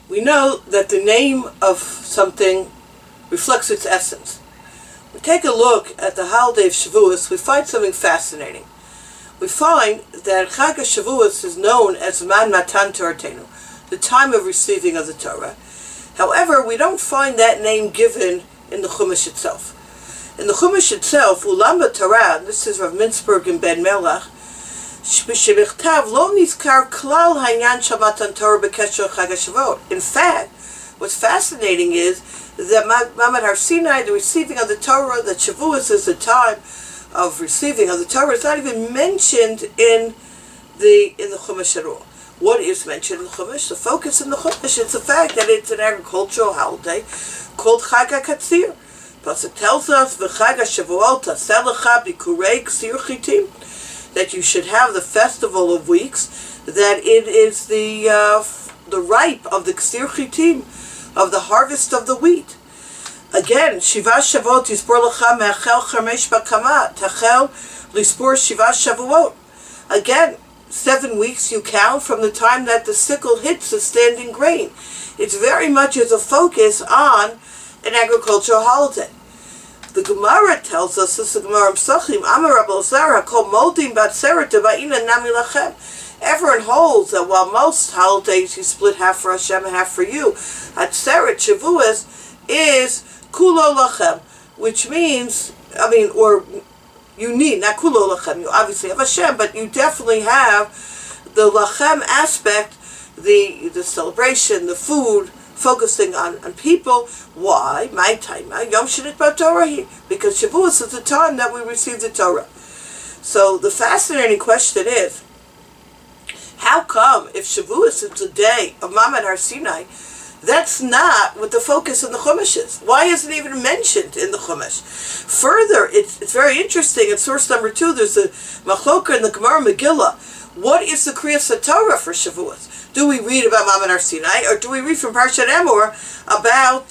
We know that the name of something reflects its essence. We take a look at the holiday of Shavuos, we find something fascinating. We find that Chag HaShavuos is known as Zman Matan Toratenu, the time of receiving of the Torah. However, we don't find that name given in the Chumash itself. In the Chumash itself, Ulam Torah, this is Rav Mintzberg and Ben Melach, in fact, what's fascinating is that Ma'amad Har Sinai, the receiving of the Torah, that Shavuos is the time of receiving of the Torah, is not even mentioned in the Chumash at all. What is mentioned in the Chumash? The focus in the Chumash is the fact that it's an agricultural holiday called Chag HaKatzir. Plus it tells us, V'Chag HaShavuot Taseh Lecha Bikurei Ksir Chitim, that you should have the festival of weeks, that it is the ripe of the Ksir Chitim, of the harvest of the wheat. Again, Shiva Shavuot Yispor Lecha Me'achel Charmesh Bakama Tachel Lispor Shiva Shavuot. Again, 7 weeks you count from the time that the sickle hits the standing grain. It's very much as a focus on an agricultural holiday. The Gemara tells us, this is the Gemara Psachim, Amar Rabbi Elazar HaKol Modim Batzeret Devaina Nami Lachem. Everyone holds that while most holidays you split half for Hashem and half for you, Atzeret Shavuos is Kulo Lachem, which means, or you need, not Kulo Lachem, you obviously have Hashem, but you definitely have the Lachem aspect, the celebration, the food, focusing on people. Why? My time, Yom Shinit Torah, because Shavuos is the time that we receive the Torah. So the fascinating question is, how come if Shavuos is the day of Ma'amad Har Sinai, that's not what the focus in the Chumash is? Why isn't it even mentioned in the Chumash? Further, it's very interesting. In source number 2, there's a Machloka in the Gemara Megillah. What is the Kriyas HaTorah for Shavuos? Do we read about Ma'amad Har Sinai, or do we read from Parshat Emor about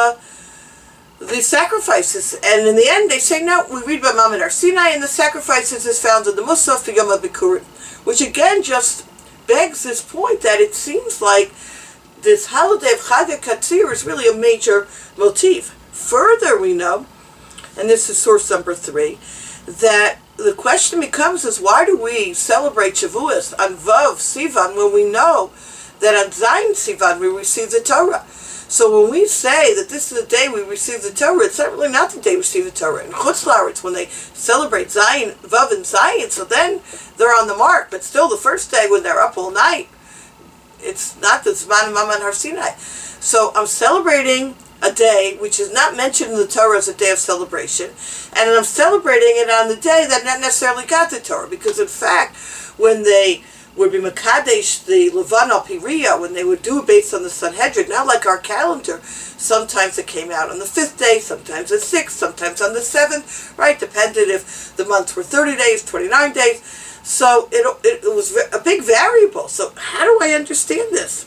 the sacrifices? And in the end, they say, no, we read about Ma'amad Har Sinai, and the sacrifices is found in the Musaf for Yom HaBikurim, which again just begs this point that it seems like this holiday of Chag HaKatzir is really a major motif. Further, we know, and this is source number 3, that the question becomes is, why do we celebrate Shavuos on Vav Sivan when we know that on Zayin Sivan we receive the Torah? So when we say that this is the day we receive the Torah, it's certainly not the day we receive the Torah. In Chutz La'aretz, when they celebrate Zayin, Vav and Zayin, so then they're on the mark. But still, the first day when they're up all night, it's not the Zman of Ma'amad Har Sinai. So I'm celebrating a day which is not mentioned in the Torah as a day of celebration, and I'm celebrating it on the day that not necessarily got the Torah, because in fact, when they would be Makadesh, the Levan al Piriya, when they would do it based on the Sanhedrin, not like our calendar, sometimes it came out on the 5th day, sometimes the 6th, sometimes on the 7th, right, depended if the months were 30 days, 29 days, so it was a big variable. So how do I understand this?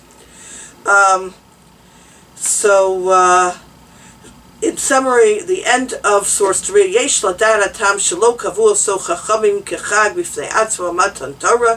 In summary, the end of source 3, Yesh ladar atam shelo kavu so chachamim kechag b'fnei atzma matan Torah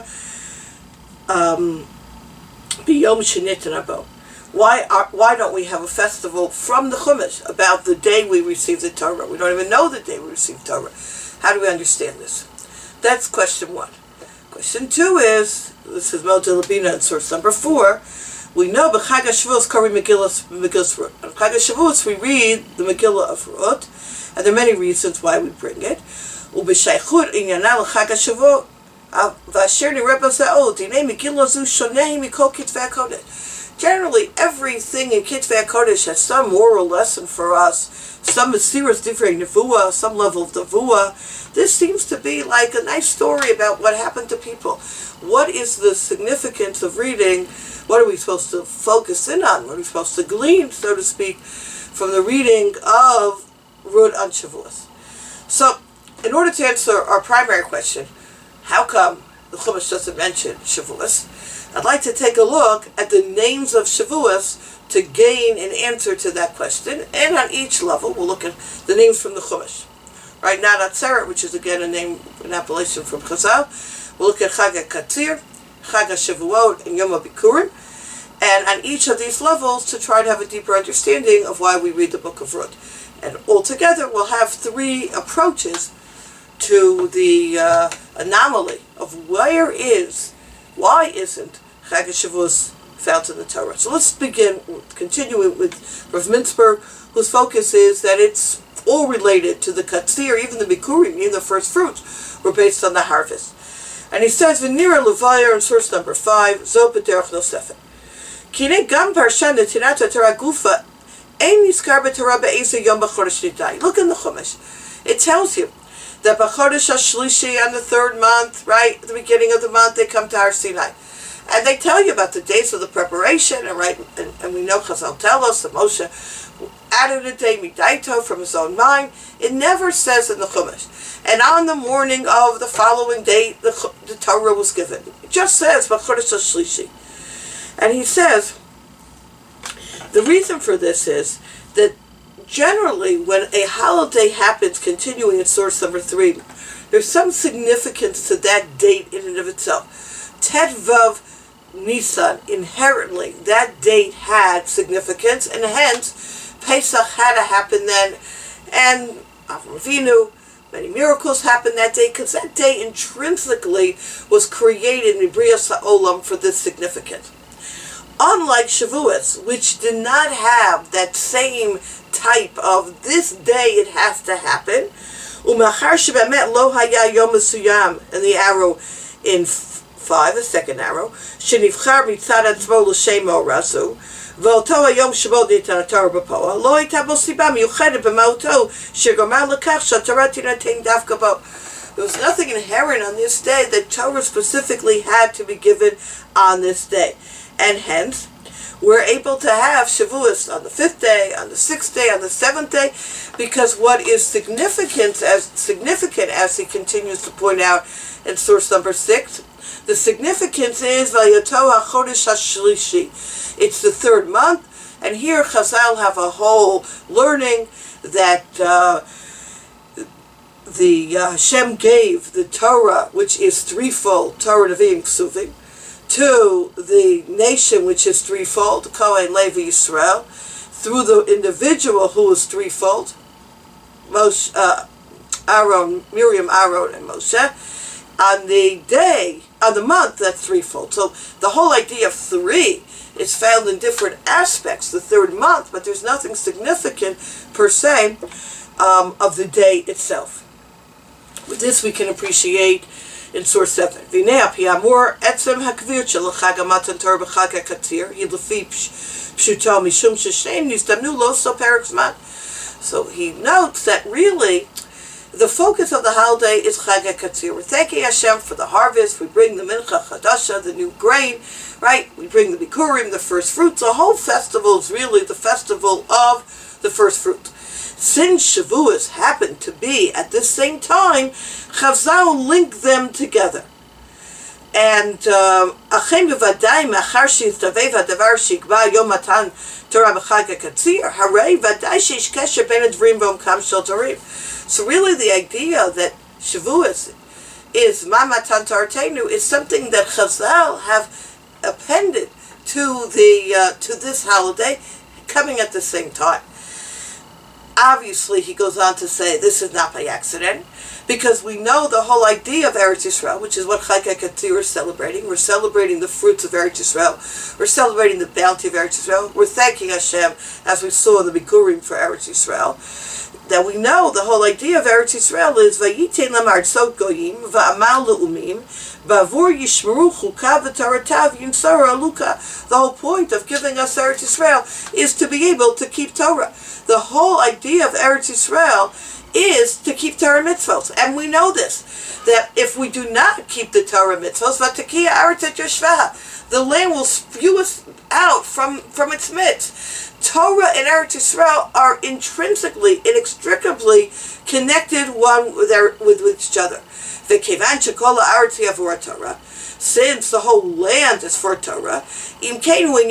b'yom sheniten abo. Why don't we have a festival from the Chumash about the day we receive the Torah? We don't even know the day we receive Torah. How do we understand this? That's question 1. Question 2 is, this is Mel Delabina in source number 4, we know b'Chag HaShavuos Kari Megillas Rut. On Chag HaShavuos we read the Megillah of Rut, and there are many reasons why we bring it. U'b'shaychut inyana l'Chag HaShavuot v'asher nireba za'od dinei Megillah zu shoneh mikol kitvei HaKodesh. Generally, everything in Kitvei HaKodesh has some moral lesson for us, some Mesiras Divrei Nevuah, some level of Nevuah. This seems to be like a nice story about what happened to people. What is the significance of reading? What are we supposed to focus in on? What are we supposed to glean, so to speak, from the reading of Rut on Shavuos? So, in order to answer our primary question, how come the Chumash doesn't mention Shavuos, I'd like to take a look at the names of Shavuos to gain an answer to that question. And on each level, we'll look at the names from the Chumash. Right now, Atzeret, which is again a name, an appellation from Chazal. We'll look at Chag HaKatzir, Chag HaShavuot, and Yom HaBikurim. and on each of these levels to try to have a deeper understanding of why we read the book of Ruth. And altogether we'll have 3 approaches to the anomaly of why isn't Chag HaShavuos found in the Torah. So let's continuing with Rav Mintzberg, whose focus is that it's all related to the Katzir, even the Bikurim, even the first fruits, were based on the harvest. And he says, V'nira Levayer in source number 5, Zo B'derech Nosefet. Kine gam parsha netirat Torah gufa, ein nizkar b'Torah be'ezer yom b'chodesh nidai. Look in the Chumash. It tells you that b'chodesh HaShlishi, on the 3rd month, right, at the beginning of the month, they come to Har Sinai. And they tell you about the days of the preparation, and we know Chazal tell us that Moshe added a day midaito from his own mind. It never says in the Chumash. And on the morning of the following day, the Torah was given. It just says b'chodesh HaShlishi. And he says the reason for this is that generally when a holiday happens, continuing in source number 3, there's some significance to that date in and of itself. Tet Vav Nisan, inherently, that date had significance, and hence Pesach had to happen then, and Avram Avinu, many miracles happened that day, because that day intrinsically was created in Brias HaOlam for this significance. Unlike Shavuos, which did not have that same type of this day it has to happen, Umachar shebemet lo haya yom mesuyam, and the arrow in 5, the second arrow, shenivchar mitzad atzmo l'shemo rasu, v'oto hayom shebo nitan haTorah b'poa, lo hayta bo siba miyuchedet b'ma'oto shegomar l'kach she'aTorah tinaten dafka bo. There was nothing inherent on this day that Torah specifically had to be given on this day. And hence, we're able to have Shavuos on the 5th day, on the 6th day, on the 7th day, because what is significant, as he continues to point out in source number 6, the significance is Vayoto HaChodesh HaShlishi. It's the 3rd month, and here Chazal have a whole learning that Hashem gave the Torah, which is threefold, Torah, Nevi'im, Ksuvim, to the nation, which is threefold, Kohen, Levi, Yisrael, through the individual who is threefold, Moshe, Aaron, Miriam, Aaron, and Moshe. On the day, on the month, that's threefold. So the whole idea of 3 is found in different aspects, the 3rd month, but there's nothing significant per se of the day itself. With this we can appreciate in source 7. V'nei apiamur etzem hakvir shel chag matan Torah b'chag hakatzir yidlefi pshuto mishum sheshem nizdamnu lo so perik zman. So he notes that really the focus of the holiday is Chag HaKatzir. We're thanking Hashem for the harvest. We bring the Mincha Chadasha, the new grain, right? We bring the Bikurim, the first fruits. The whole festival is really the festival of the first fruit. Since Shavuos happened to be at this same time, Chazal linked them together. And Achem b'vadai machar she'izdavev hadavar she'ikba yom matan Torah b'chag HaKatzir harei vadai she'ish kesher ben advarim v'omkam shel Torim. So really the idea that Shavuos is Matan Torah is something that Chazal have appended to this holiday, coming at the same time. Obviously, he goes on to say this is not by accident, because we know the whole idea of Eretz Yisrael, which is what Chag HaKatzir is celebrating. We're celebrating the fruits of Eretz Yisrael. We're celebrating the bounty of Eretz Yisrael. We're thanking Hashem, as we saw in the Bikurim, for Eretz Yisrael. That we know the whole idea of Eretz Yisrael is Vayitein Lamartzot Goyim Va'amal Le'umim Ba'avur Yishmeru Chukav V'Toratav Yinsara Aluka. The whole point of giving us Eretz Yisrael is to be able to keep Torah. The whole idea of Eretz Yisrael is to keep Torah mitzvot, and we know this, that if we do not keep the Torah mitzvot, V'Tekiya Aretz Yoshvaha, the land will spew us out from its midst. Torah and Eretz Yisrael are intrinsically, inextricably connected one with each other. V'kevan shekol ha'aretz yavur Torah, since the whole land is for Torah, so when we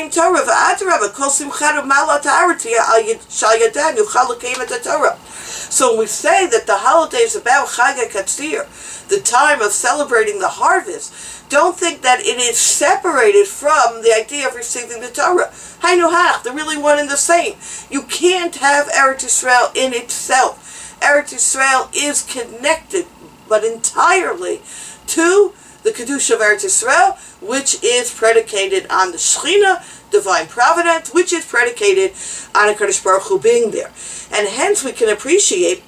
say that the holiday is about Chag HaKatzir, the time of celebrating the harvest, don't think that it is separated from the idea of receiving the Torah. Hainu hach, they're really one and the same. You can't have Eretz Yisrael in itself. Eretz Yisrael is connected, but entirely, to the Kedusha of Eretz Yisrael, which is predicated on the Shechina, divine providence, which is predicated on HaKadosh Baruch Hu being there. And hence we can appreciate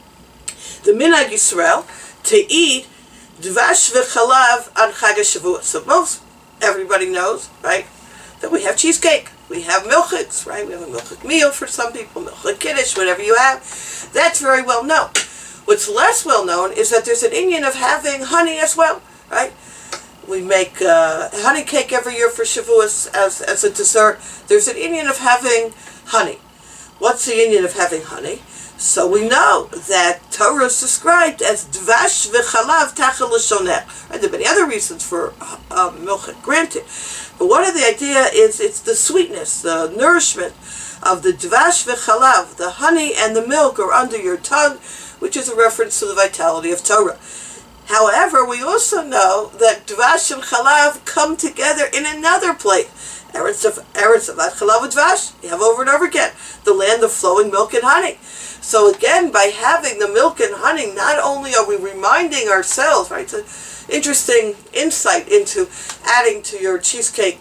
the Minhag Yisrael to eat Dvash v'chalav on Chag HaShavuos. So everybody knows, right, that we have cheesecake. We have milchiks, right? We have a milchik meal for some people, milchik kiddush, whatever you have. That's very well known. What's less well known is that there's an inyan of having honey as well, right? We make honey cake every year for Shavuos as a dessert. There's an inyan of having honey. What's the inyan of having honey? So we know that Torah is described as dvash v'chalav tachel l'shonech. There are many other reasons for milchik, granted. But one of the idea is it's the sweetness, the nourishment of the dvash v'chalav. The honey and the milk are under your tongue, which is a reference to the vitality of Torah. However, we also know that dvash and chalav come together in another place. Eretz of chalav and dvash, you have over and over again, the land of flowing milk and honey. So again, by having the milk and honey, not only are we reminding ourselves, right, it's an interesting insight into adding to your cheesecake,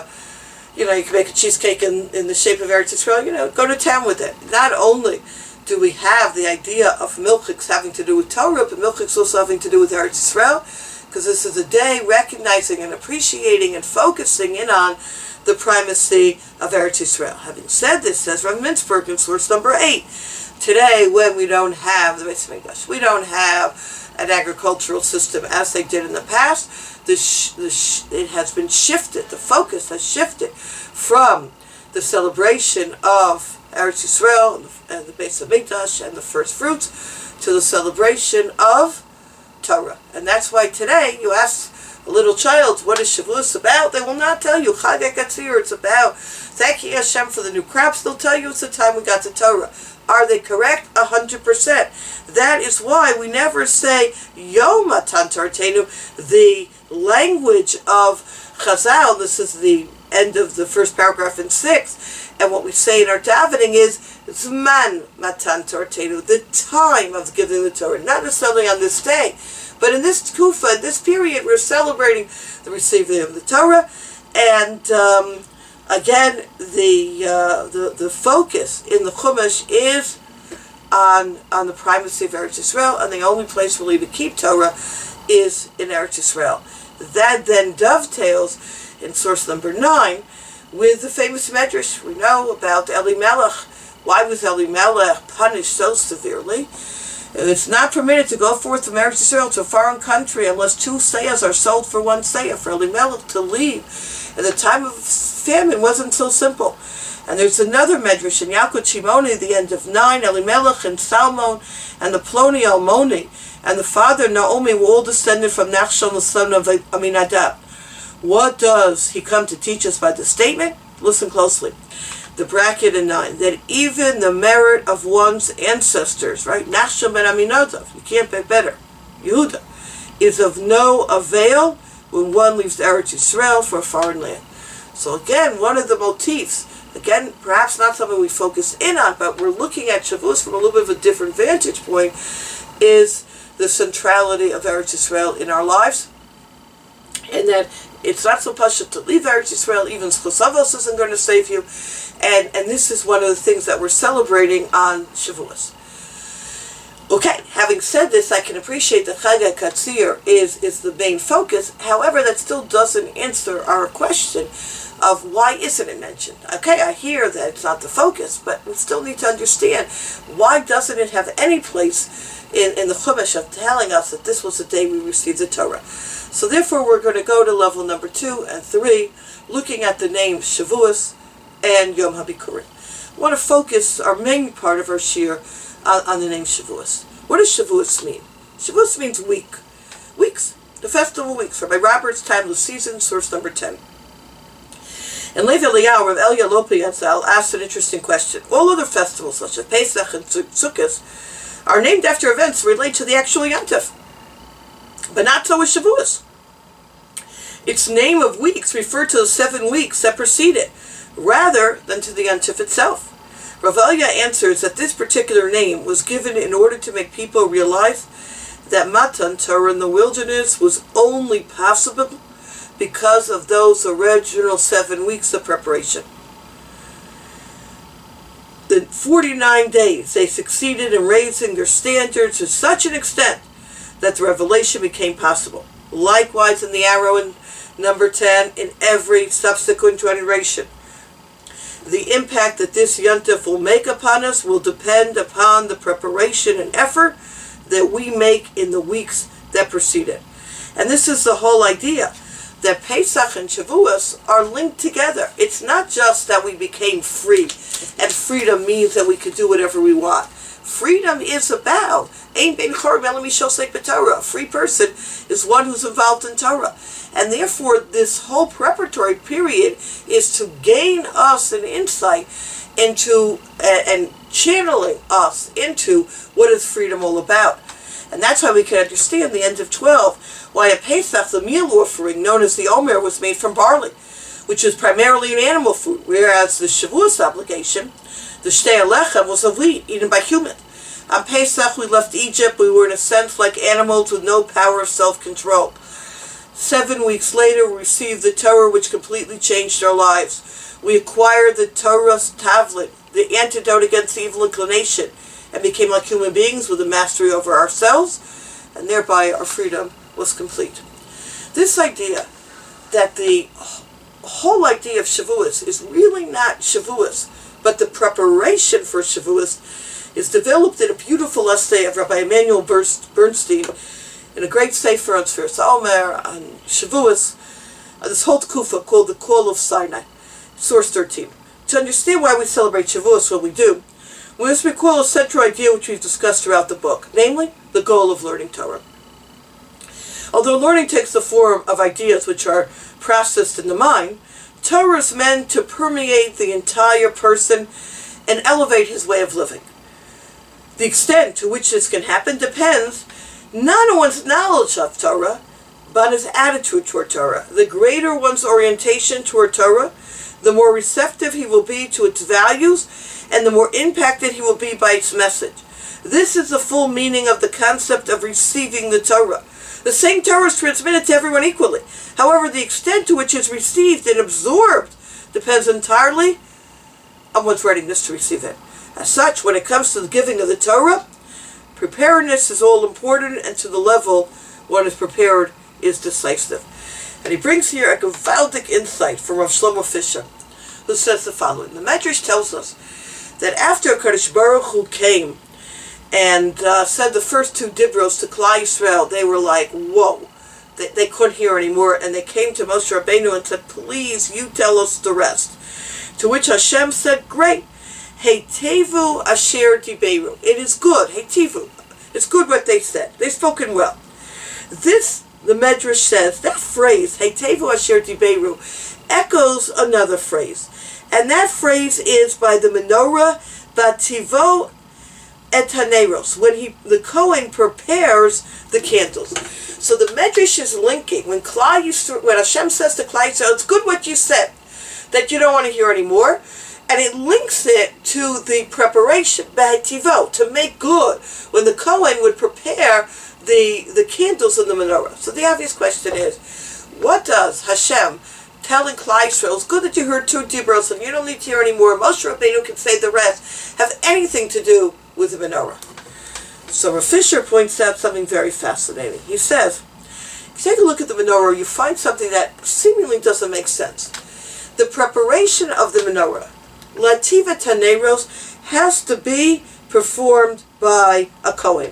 you can make a cheesecake in the shape of Eretz Yisrael, go to town with it. Not only do we have the idea of milchiks having to do with Torah, but milchiks also having to do with Eretz Yisrael, because this is a day recognizing and appreciating and focusing in on the primacy of Eretz Yisrael. Having said this, says Rav Mintzberg in source number 8, today when we don't have the Beis Hamikdash, we don't have an agricultural system as they did in the past, it has been shifted, the focus has shifted from the celebration of Eretz Yisrael and the Beis Hamikdash and the first fruits to the celebration of Torah. And that's why today you ask a little child, what is Shavuos about? They will not tell you. Chag HaKatzir, it's about thanking Hashem for the new crops. They'll tell you it's the time we got to Torah. Are they correct? 100%. That is why we never say Yom Matan Tortenu. The language of Chazal, this is the end of the first paragraph in 6, and what we say in our davening is Zman Matan Tortenu, the time of giving the Torah, not necessarily on this day, but in this Kufa, in this period, we're celebrating the receiving of the Torah, and again, the focus in the Chumash is on the primacy of Eretz Yisrael, and the only place really to keep Torah is in Eretz Yisrael. That then dovetails in source number 9 with the famous medrash we know about Elimelech. Why was Elimelech punished so severely? It's not permitted to go forth from Eretz Yisrael to a foreign country unless 2 seyas are sold for 1 seyah. For Elimelech to leave at the time of famine wasn't so simple. And there's another medrash in Yalkut Shimoni, the end of 9, Elimelech and Salmon and the Ploni Almoni and the father Naomi were all descended from Nachshon, the son of Aminadab. What does he come to teach us by the statement? Listen closely. The bracket in 9, that even the merit of one's ancestors, right, Nachshon ben Aminadab, you can't be better, Yehuda, is of no avail when one leaves Eretz Yisrael for a foreign land. So again, one of the motifs, again, perhaps not something we focus in on, but we're looking at Shavuos from a little bit of a different vantage point, is the centrality of Eretz Yisrael in our lives, and that it's not so pashut to leave Eretz Yisrael, even Schosavos isn't going to save you, and this is one of the things that we're celebrating on Shavuos. Okay, having said this, I can appreciate that Chag HaKatzir is the main focus. However, that still doesn't answer our question of why isn't it mentioned. Okay, I hear that it's not the focus, but we still need to understand why doesn't it have any place in the Chumash of telling us that this was the day we received the Torah. So therefore we're going to go to level number 2 and 3, looking at the names Shavuos and Yom HaBikurim. I want to focus our main part of our shir on the name Shavuos. What does Shavuos mean? Shavuos means week. Weeks. The festival weeks, Rabbi Robert's Timeless Season, source number 10. And Lev Eliyahu, Rav Elia Lopi Yatzal, asked an interesting question. All other festivals, such as Pesach and Sukkot, are named after events related to the actual Yom Tov, but not so with Shavuos. Its name of weeks referred to the 7 weeks that precede it, rather than to the Yom Tov itself. Rav Elia answers that this particular name was given in order to make people realize that Matan Torah in the wilderness was only possible because of those original 7 weeks of preparation. In 49 days, they succeeded in raising their standards to such an extent that the revelation became possible. Likewise, in the arrow in number 10, in every subsequent generation, the impact that this Yom Tov will make upon us will depend upon the preparation and effort that we make in the weeks that precede it. And this is the whole idea, that Pesach and Shavuos are linked together. It's not just that we became free, and freedom means that we could do whatever we want. Freedom is about a free person is one who's involved in Torah. And therefore, this whole preparatory period is to gain us an insight into, and channeling us into what is freedom all about. And that's why we can understand the end of 12, why at Pesach, the meal offering, known as the Omer, was made from barley, which is primarily an animal food, whereas the Shavuos obligation, the Shtei Alechem, was of wheat, eaten by humans. On Pesach, we left Egypt. We were in a sense like animals with no power of self-control. 7 weeks later, we received the Torah, which completely changed our lives. We acquired the Torah's Tavlit, the antidote against evil inclination, and became like human beings with a mastery over ourselves, and thereby our freedom was complete. This idea that the whole idea of Shavuos is really not Shavuos, but the preparation for Shavuos, is developed in a beautiful essay of Rabbi Emanuel Bernstein in a great sefer on Sfiras Omer, on Shavuos, on this whole tkufa called the Call of Sinai, source 13. To understand why we celebrate Shavuos when we do, we must recall a central idea which we've discussed throughout the book, namely the goal of learning Torah. Although learning takes the form of ideas which are processed in the mind, Torah is meant to permeate the entire person and elevate his way of living. The extent to which this can happen depends not on one's knowledge of Torah, but his attitude toward Torah. The greater one's orientation toward Torah, the more receptive he will be to its values, and the more impacted he will be by its message. This is the full meaning of the concept of receiving the Torah. The same Torah is transmitted to everyone equally. However, the extent to which it is received and absorbed depends entirely on one's readiness to receive it. As such, when it comes to the giving of the Torah, preparedness is all important, and to the level one is prepared is decisive. And he brings here a gewaldic insight from Rav Shlomo Fisher, who says the following. The Medrash tells us that after Kadosh Baruch Hu came and said the first 2 dibros to Klal Yisrael, they were like, whoa. They couldn't hear anymore, and they came to Moshe Rabbeinu and said, please, you tell us the rest. To which Hashem said, great. Heitevu asher diberu. It is good. Heitevu. It's good what they said. They've spoken well. This, the Medrash says, that phrase, Heitevu asher diberu, echoes another phrase. And that phrase is by the menorah, Bativo et haneros, when the Kohen prepares the candles. So the Medrash is linking, when Hashem says to Klal Yisrael, it's good what you said, that you don't want to hear anymore, and it links it to the preparation, Bativo, to make good, when the Kohen would prepare the candles in the menorah. So the obvious question is, what does Hashem telling Klal Yisrael, it's good that you heard 2 dibros and you don't need to hear anymore, Moshe Rabbeinu can say the rest, have anything to do with the menorah? So Rav Fisher points out something very fascinating. He says, if you take a look at the menorah, you find something that seemingly doesn't make sense. The preparation of the menorah, Lativa Taneros, has to be performed by a Kohen.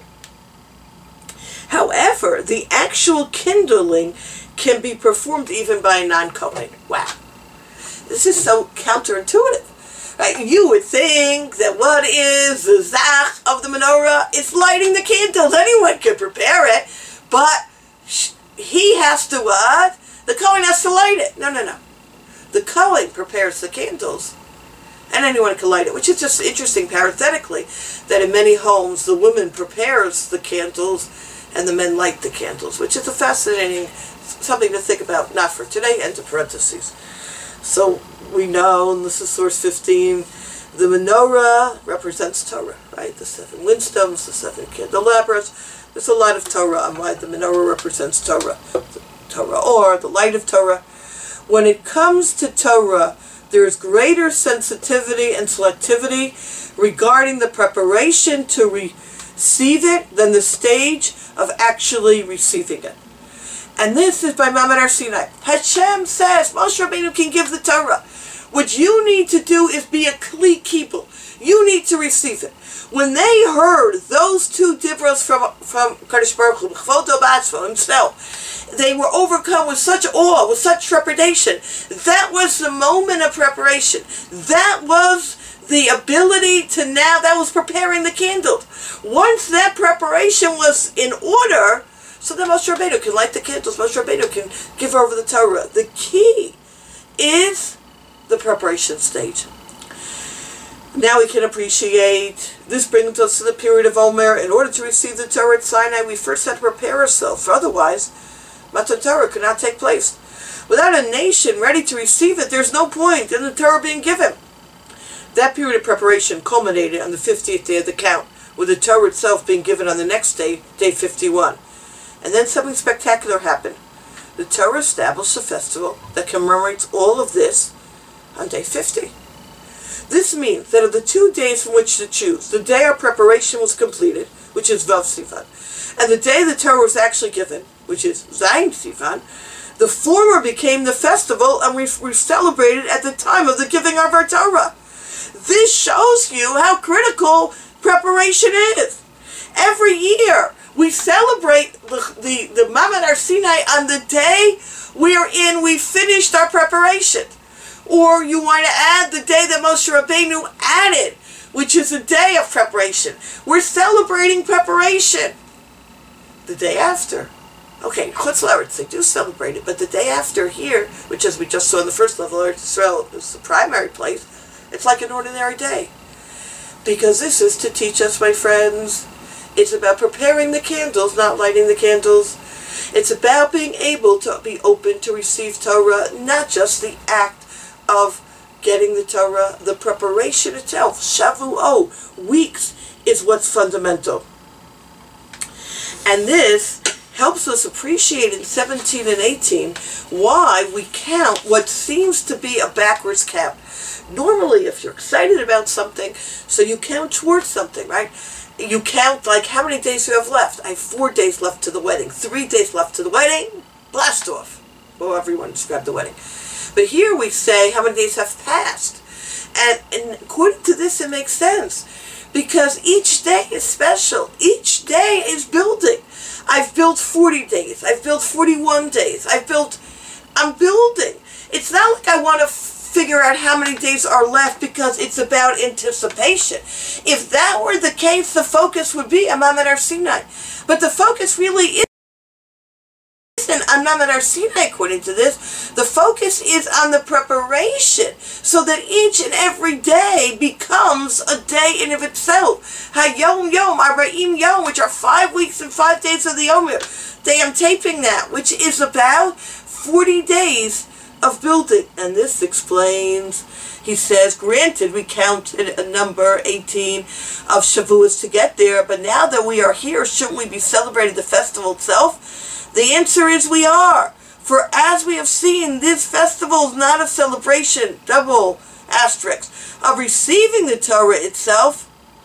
However, the actual kindling can be performed even by a non-Kohen. Wow. This is so counterintuitive. Right? You would think that what is the zach of the menorah? It's lighting the candles. Anyone can prepare it. But he has to what? The Kohen has to light it. No, no, no. The Kohen prepares the candles, and anyone can light it, which is just interesting parenthetically, that in many homes the woman prepares the candles and the men light the candles, which is a fascinating something to think about, not for today, end of parentheses. So we know, and this is source 15, the menorah represents Torah, right? The 7 windstones, the 7 candelabras. There's a lot of Torah on why the menorah represents Torah. Torah, or the light of Torah. When it comes to Torah, there is greater sensitivity and selectivity regarding the preparation to receive it than the stage of actually receiving it. And this is by Ma'amad Har Sinai. Hashem says, Moshe Rabbeinu can give the Torah. What you need to do is be a Kli Kibul. You need to receive it. When they heard those 2 dibros from Kadosh Baruch Hu, Chvodo B'atzmo himself, they were overcome with such awe, with such trepidation. That was the moment of preparation. That was the ability to that was preparing the candles. Once that preparation was in order, so then Moshe Rabbeinu can light the candles, Moshe Rabbeinu can give over the Torah. The key is the preparation stage. Now we can appreciate, this brings us to the period of Omer. In order to receive the Torah at Sinai, we first had to prepare ourselves. Otherwise, Matan Torah could not take place. Without a nation ready to receive it, there's no point in the Torah being given. That period of preparation culminated on the 50th day of the count, with the Torah itself being given on the next day, day 51. And then something spectacular happened. The Torah established a festival that commemorates all of this on day 50. This means that of the 2 days from which to choose, the day our preparation was completed, which is Vav Sivan, and the day the Torah was actually given, which is Zayin Sivan, the former became the festival, and we celebrated at the time of the giving of our Torah. This shows you how critical preparation is. Every year, we celebrate the Ma'amad Har Sinai on the day we finished our preparation. Or you want to add the day that Moshe Rabbeinu added, which is a day of preparation. We're celebrating preparation. The day after. Okay, Chutz La'aretz, they do celebrate it, but the day after here, which as we just saw in the first level, Eretz Israel is the primary place, it's like an ordinary day. Because this is to teach us, my friends, it's about preparing the candles, not lighting the candles. It's about being able to be open to receive Torah, not just the act of getting the Torah, the preparation itself, Shavuot, weeks, is what's fundamental. And this helps us appreciate in 17 and 18 why we count what seems to be a backwards count. Normally, if you're excited about something, so you count towards something, right? You count like how many days you have left. I have 4 days left to the wedding, 3 days left to the wedding, blast off. However you want to describe the wedding. But here we say how many days have passed. And according to this, it makes sense. Because each day is special. Each day is building. I've built 40 days. I've built 41 days. I'm building. It's not like I want to figure out how many days are left because it's about anticipation. If that were the case, the focus would be on Ma'amad Har Sinai. But the focus really is on Ma'amad Har Sinai, according to this. The focus is on the preparation, so that each and every day becomes a day in of itself. Hayom Yom, Arba'im Yom, which are 5 weeks and 5 days of the Omer. I'm taping that, which is about 40 days of building. And this explains, he says, granted, we counted a number, 18, of Shavuos to get there, but now that we are here, shouldn't we be celebrating the festival itself? The answer is we are. For as we have seen, this festival is not a celebration, double asterisk, of receiving the Torah itself.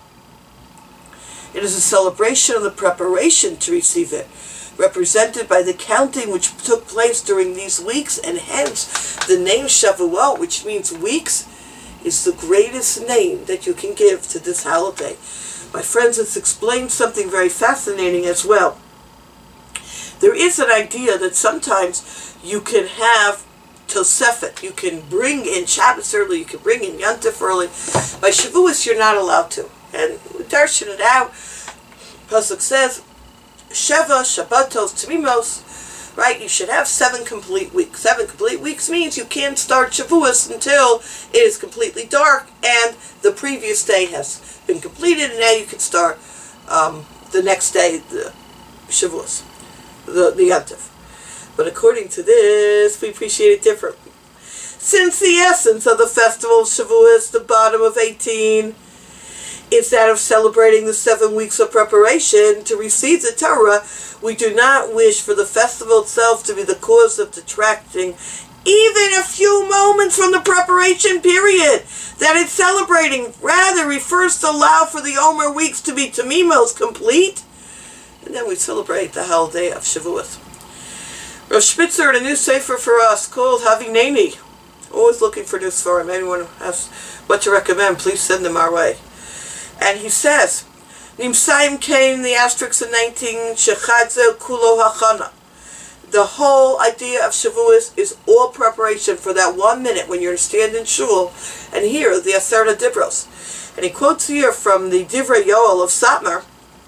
It is a celebration of the preparation to receive it, represented by the counting which took place during these weeks, and hence the name Shavuot, which means weeks, is the greatest name that you can give to this holiday. My friends, this explains something very fascinating as well. There is an idea that sometimes you can have Tosefet, you can bring in Shabbos early, you can bring in Yontif early. By Shavuos, you're not allowed to. And we darshan it out. Pasuk says, Sheva Shabbatos Tamimos right? You should have 7 complete weeks. 7 complete weeks means you can't start Shavuos until it is completely dark and the previous day has been completed, and now you can start the next day, the Shavuos, the Yantiv. But according to this, we appreciate it differently. Since the essence of the festival of Shavuos, the bottom of 18, is that of celebrating the 7 weeks of preparation to receive the Torah, we do not wish for the festival itself to be the cause of detracting even a few moments from the preparation period that it's celebrating. Rather, we first allow for the Omer weeks to be Tamimos complete, and then we celebrate the holiday of Shavuos. Rav Spitzer had a new sefer for us called Havineni. Always looking for new Sforim. Anyone has what to recommend, please send them our way. And he says, Nimsaim came the asterisk in 19, Shechadze Kulo Hachana. The whole idea of Shavuos is all preparation for that 1 minute when you're standing in shul and hear the Aseret Dibros. And he quotes here from the Divrei Yoel of Satmar,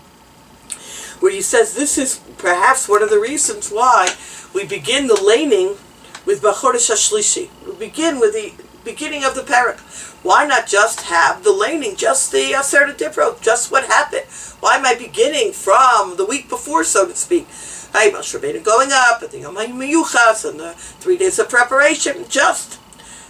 where he says this is perhaps one of the reasons why we begin the laning with B'chodesh HaShlishi. We begin with the beginning of the parak. Why not just have the laning, just the Aseret Dibros, just what happened? Why am I beginning from the week before, so to speak? Moshe Rabbeinu going up, and the Yom HaMiyuchas, and the 3 days of preparation. Just,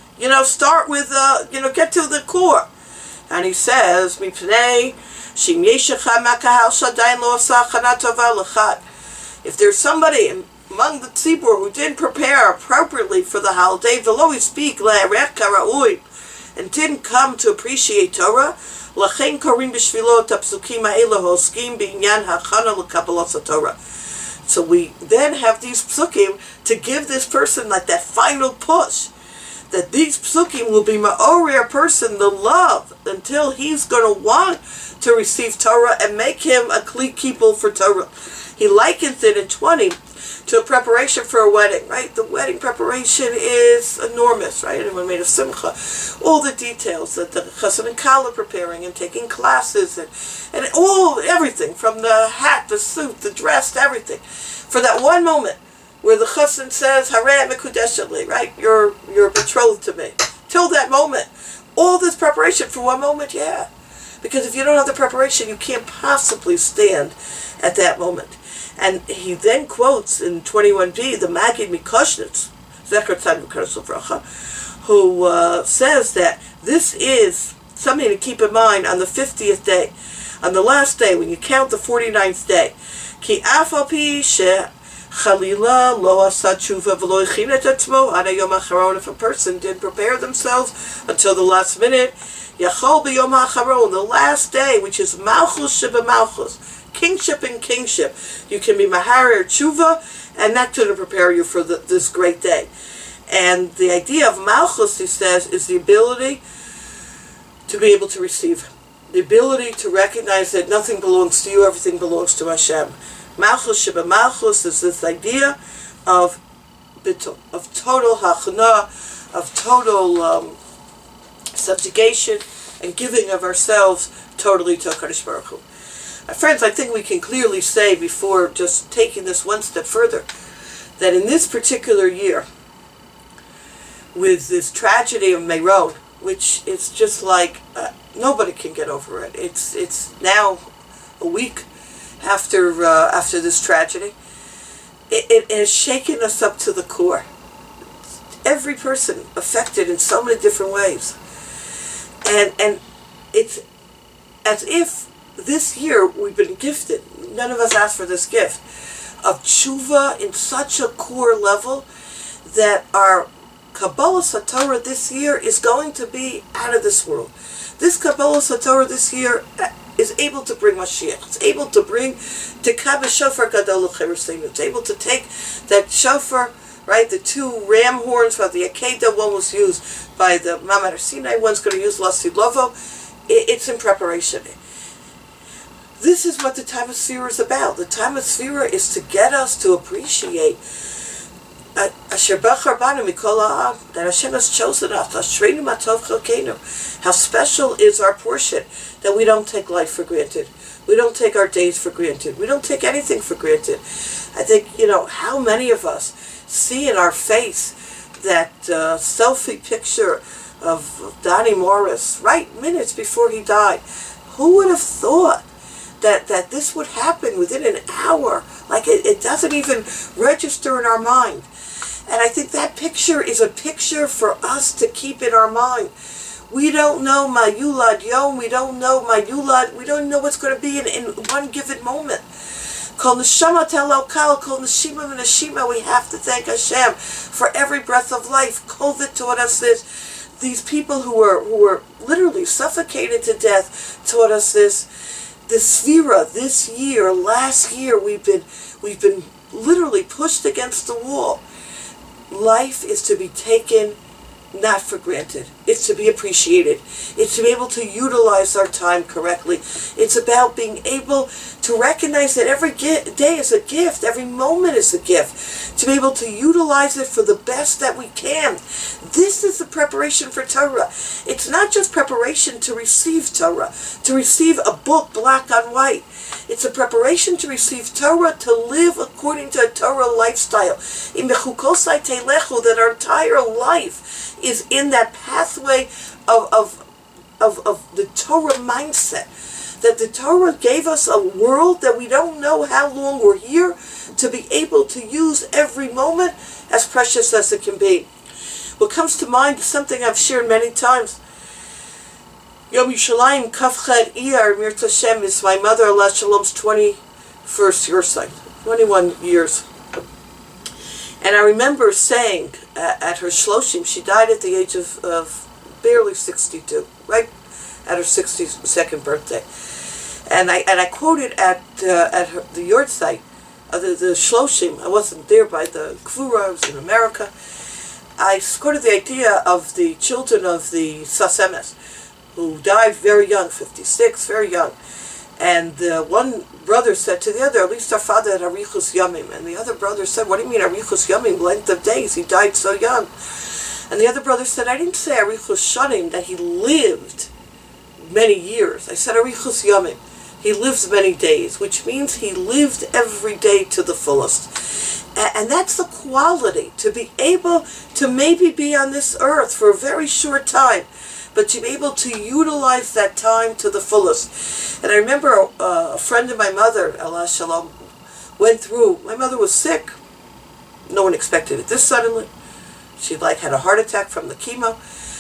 start with, get to the core. And he says, Mipnei Shim Yeshecha Makahal Shadayin Lo Asa Chana Tova L'chad. If there's somebody among the tzibur who didn't prepare appropriately for the holiday, v'lo speak le'erech kara'ui, and didn't come to appreciate Torah, l'chein korim b'shvilo t'apsukim ha'ela hoskim b'inyan ha'chana l'kabbalas Torah. So we then have these psukim to give this person like that final push, that these psukim will be ma'orer a person the love until he's going to want to receive Torah and make him a kli kipul for Torah. He likens it in 20 to a preparation for a wedding, right? The wedding preparation is enormous, right? Everyone made a simcha. All the details that the chassan and kala preparing and taking classes and everything from the hat, the suit, the dress, everything. For that one moment where the chassan says, Harei mekudeshet li, right? You're betrothed to me. Till that moment. All this preparation for one moment, yeah. Because if you don't have the preparation, you can't possibly stand at that moment. And he then quotes in 21b the Magid Mikoshnitz, Zecher Tzad V'Kadosh Livracha, who says that this is something to keep in mind on the 50th day, on the last day, when you count the 49th day. Ki af al pi she chalila lo asa tshuva v'lo ichin et atzmo ad hayom hacharon. If a person didn't prepare themselves until the last minute, yachol b'yom hacharon, the last day, which is malchus sheba malchus, kingship and kingship, you can be maharer tshuva, and that's going to prepare you for this great day. And the idea of malchus, he says, is the ability to be able to receive, the ability to recognize that nothing belongs to you, everything belongs to Hashem. Malchus sheba malchus is this idea of bittul, of total hachana, of total subjugation and giving of ourselves totally to HaKadosh Baruch Hu. Friends, I think we can clearly say, before just taking this one step further, that in this particular year, with this tragedy of Meron, which is just like nobody can get over it. It's now a week after this tragedy. It has shaken us up to the core. Every person affected in so many different ways, and it's as if this year we've been gifted. None of us asked for this gift of tshuva in such a core level that our Kabbalah Satorah this year is going to be out of this world. This Kabbalah Satorah this year is able to bring Mashiach. It's able to bring Tekab Shofar Gadol L'Chereseinu. It's able to take that shofar, right? The 2 ram horns from the Akedah. One was used by the Ma'amad Har Sinai. One's going to use Lasi Lovo. It's in preparation. This is what the time of Sefirah is about. The time of Sefirah is to get us to appreciate Asher Bachar Banu Mikol Ha'am, that Hashem has chosen us. Ashreinu Matov Chalkeinu. How special is our portion, that we don't take life for granted. We don't take our days for granted. We don't take anything for granted. I think, how many of us see in our face that selfie picture of Donnie Morris right minutes before he died. Who would have thought that this would happen within an hour? Like it doesn't even register in our mind. And I think that picture is a picture for us to keep in our mind. We don't know my Yulad Yom, we don't know my Yulad, we don't know what's going to be in one given moment. Kol neshama telokal, kol neshima v'neshima, we have to thank Hashem for every breath of life. COVID taught us this. These people who were literally suffocated to death taught us this. The Sphira, this year, last year, we've been literally pushed against the wall. Life is to be taken not for granted. It's to be appreciated. It's to be able to utilize our time correctly. It's about being able to recognize that every day is a gift. Every moment is a gift. To be able to utilize it for the best that we can. This is the preparation for Torah. It's not just preparation to receive Torah, to receive a book black on white. It's a preparation to receive Torah, to live according to a Torah lifestyle. In Mechukosai Telechu, that our entire life is in that pathway of the Torah mindset. That the Torah gave us a world that we don't know how long we're here, to be able to use every moment as precious as it can be. What comes to mind is something I've shared many times. Yom Yerushalayim Kafchet Iyar Mirz Hashem is my mother Allah Shalom's 21st yahrzeit, 21 years. And I remember saying at her shloshim, she died at the age of barely 62, right at her 62nd birthday. And I quoted at the yahrzeit, the shloshim. I wasn't there by the Kvura, I was in America. I quoted the idea of the children of the Sas Emes, who died very young, 56, very young. And one brother said to the other, at least our father had Arichus Yamim. And the other brother said, what do you mean Arichus Yamim, length of days? He died so young. And the other brother said, I didn't say Arichus Shanim, that he lived many years. I said Arichus Yamim. He lived many days, which means he lived every day to the fullest. And that's the quality, to be able to maybe be on this earth for a very short time, but to be able to utilize that time to the fullest. And I remember a friend of my mother, Allah Shalom, went through, my mother was sick. No one expected it this suddenly. She had a heart attack from the chemo.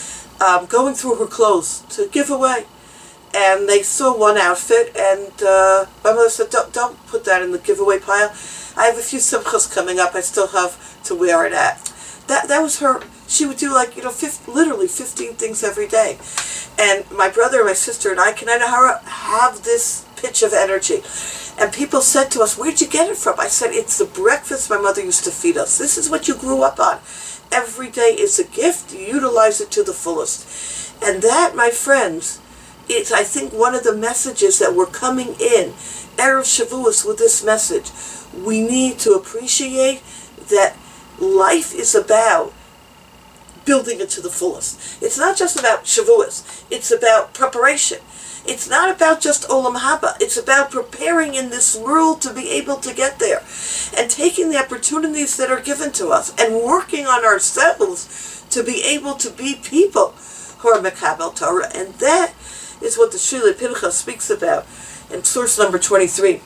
Going through her clothes to give away. And they saw one outfit, and my mother said, don't put that in the giveaway pile. I have a few simchas coming up, I still have to wear it at. That was her. She would do literally 15 things every day. And my brother and my sister and I can have this pitch of energy. And people said to us, where'd you get it from? I said, it's the breakfast my mother used to feed us. This is what you grew up on. Every day is a gift. You utilize it to the fullest. And that, my friends, it's, I think, one of the messages that we're coming in, Erev Shavuos, with this message. We need to appreciate that life is about building it to the fullest. It's not just about Shavuos. It's about preparation. It's not about just Olam Haba. It's about preparing in this world to be able to get there. And taking the opportunities that are given to us. And working on ourselves to be able to be people who are Mekabel Torah. And that is what the Shila Pinchas speaks about in source number 23.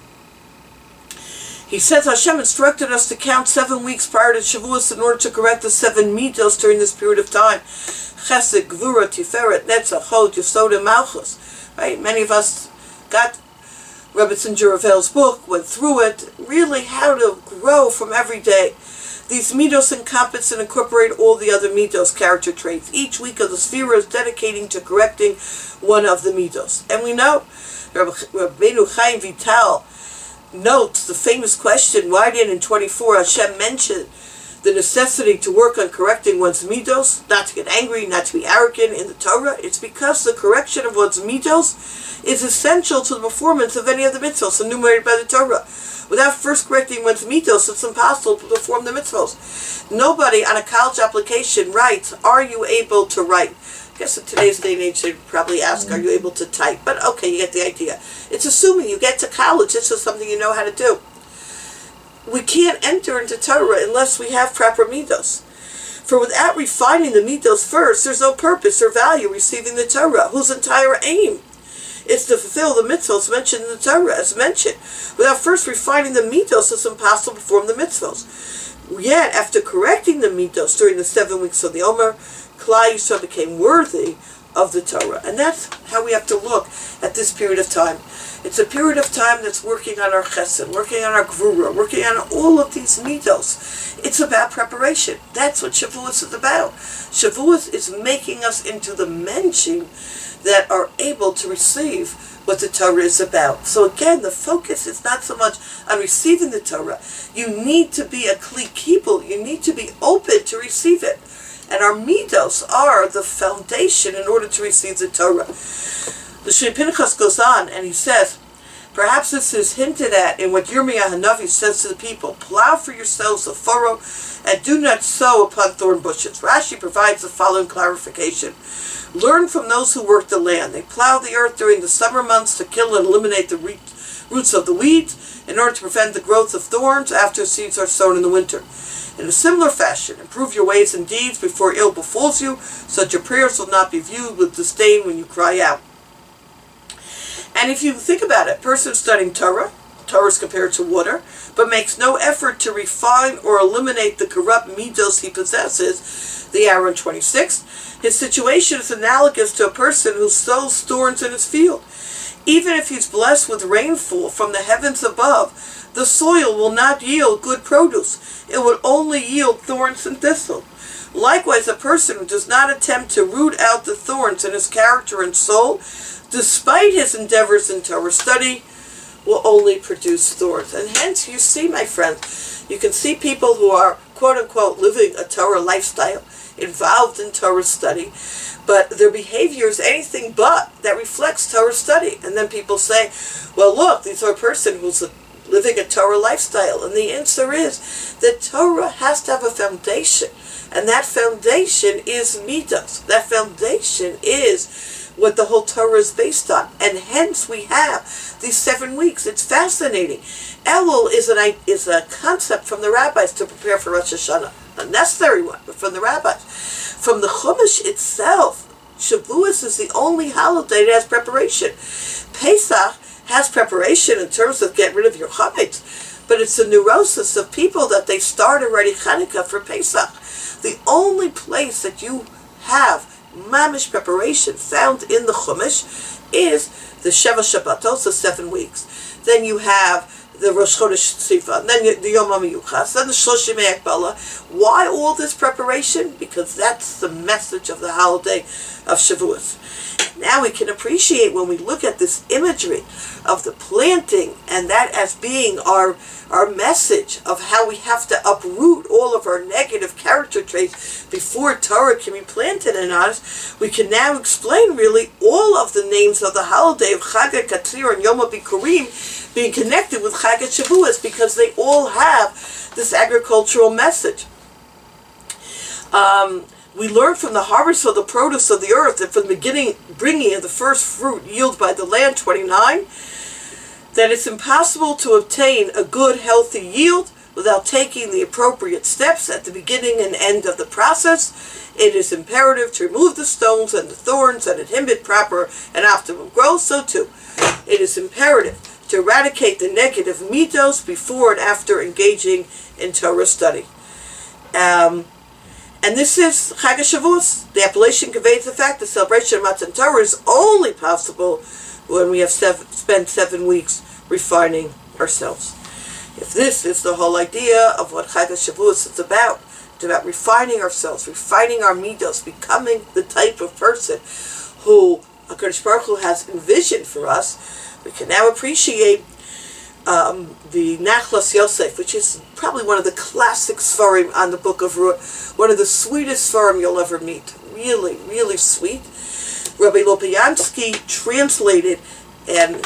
He says Hashem instructed us to count 7 weeks prior to Shavuos in order to correct the 7 midos during this period of time. Chesed, Gvura, Tiferet, Netzach, Hod, Yesod, and Malchus. Right? Many of us got Rebbetzin Juravel's book, went through it, really how to grow from every day. These midos encompass and incorporate all the other midos, character traits. Each week of the Sphira is dedicating to correcting one of the midos. And we know, Rabbeinu Chaim Vital notes the famous question, why didn't in 24 Hashem mention the necessity to work on correcting one's midos, not to get angry, not to be arrogant in the Torah. It's because the correction of one's midos is essential to the performance of any of the mitzvahs enumerated by the Torah. Without first correcting one's midos, it's impossible to perform the mitzvahs. Nobody on a college application writes, "Are you able to write?" I guess in today's day and age they'd probably ask, "Are you able to type?" But okay, you get the idea. It's assuming you get to college, it's just something you know how to do. We can't enter into Torah unless we have proper midos. For without refining the midos first, there's no purpose or value receiving the Torah, whose entire aim is to fulfill the mitzvahs mentioned in the Torah, as mentioned. Without first refining the midos, it's impossible to perform the mitzvahs. Yet, after correcting the midos during the 7 weeks of the Omer, Klal Yisrael became worthy of the Torah. And that's how we have to look at this period of time. It's a period of time that's working on our chesed, working on our gvura, working on all of these midos. It's about preparation. That's what Shavuos is about. Shavuos is making us into the menshim that are able to receive what the Torah is about. So again, the focus is not so much on receiving the Torah. You need to be a kli kibul. You need to be open to receive it. And our midos are the foundation in order to receive the Torah. The Shri Pinchas goes on and he says, perhaps this is hinted at in what Yirmiyah Hanavi says to the people, "Plow for yourselves a furrow and do not sow upon thorn bushes." Rashi provides the following clarification. Learn from those who work the land. They plow the earth during the summer months to kill and eliminate the roots of the weeds in order to prevent the growth of thorns after seeds are sown in the winter. In a similar fashion, improve your ways and deeds before ill befalls you, so that your prayers will not be viewed with disdain when you cry out. And if you think about it, a person studying Torah is compared to water, but makes no effort to refine or eliminate the corrupt midos he possesses, the Aaron 26, his situation is analogous to a person who sows thorns in his field. Even if he's blessed with rainfall from the heavens above, the soil will not yield good produce. It will only yield thorns and thistles. Likewise, a person who does not attempt to root out the thorns in his character and soul, despite his endeavors in Torah study, will only produce thorns. And hence, you see, my friends, you can see people who are, quote-unquote, living a Torah lifestyle, involved in Torah study, but their behavior is anything but that reflects Torah study. And then people say, well, look, these are a person who's living a Torah lifestyle. And the answer is that Torah has to have a foundation. And that foundation is midos. That foundation is what the whole Torah is based on. And hence we have these 7 weeks. It's fascinating. Elul is a concept from the rabbis to prepare for Rosh Hashanah. A necessary one, but from the rabbis. From the Chumash itself, Shavuos is the only holiday that has preparation. Pesach has preparation in terms of get rid of your chametz, but it's a neurosis of people that they start already Chanukah for Pesach. The only place that you have mamish preparation found in the Chumash is the Sheva Shabbatos, the 7 weeks. Then you have the Rosh Chodesh Sivan, then the Yom HaMiyuchas, then the Shloshim Ekbala. Why all this preparation? Because that's the message of the holiday of Shavuos. Now we can appreciate when we look at this imagery of the planting and that as being our message of how we have to uproot all of our negative character traits before Torah can be planted in us. We can now explain really all of the names of the holiday of Chag HaKatzir and Yom HaBikurim being connected with Chag HaShavuos because they all have this agricultural message. We learn from the harvest of the produce of the earth and from the beginning bringing of the first fruit yield by the land, 29, that it's impossible to obtain a good, healthy yield without taking the appropriate steps at the beginning and end of the process. It is imperative to remove the stones and the thorns that inhibit proper and optimum growth. So too, it is imperative to eradicate the negative midos before and after engaging in Torah study. And this is Chag HaShavuos. The appellation conveys the fact that celebration of Matan Torah is only possible when we have spent 7 weeks refining ourselves. If this is the whole idea of what Chag HaShavuos is about, it's about refining ourselves, refining our midos, becoming the type of person who HaKadosh Baruch Hu has envisioned for us, we can now appreciate the Nachlas Yosef, which is probably one of the classic Sfarim on the Book of Ruth, one of the sweetest Sfarim you'll ever meet. Really, really sweet. Rabbi Lopiansky translated and,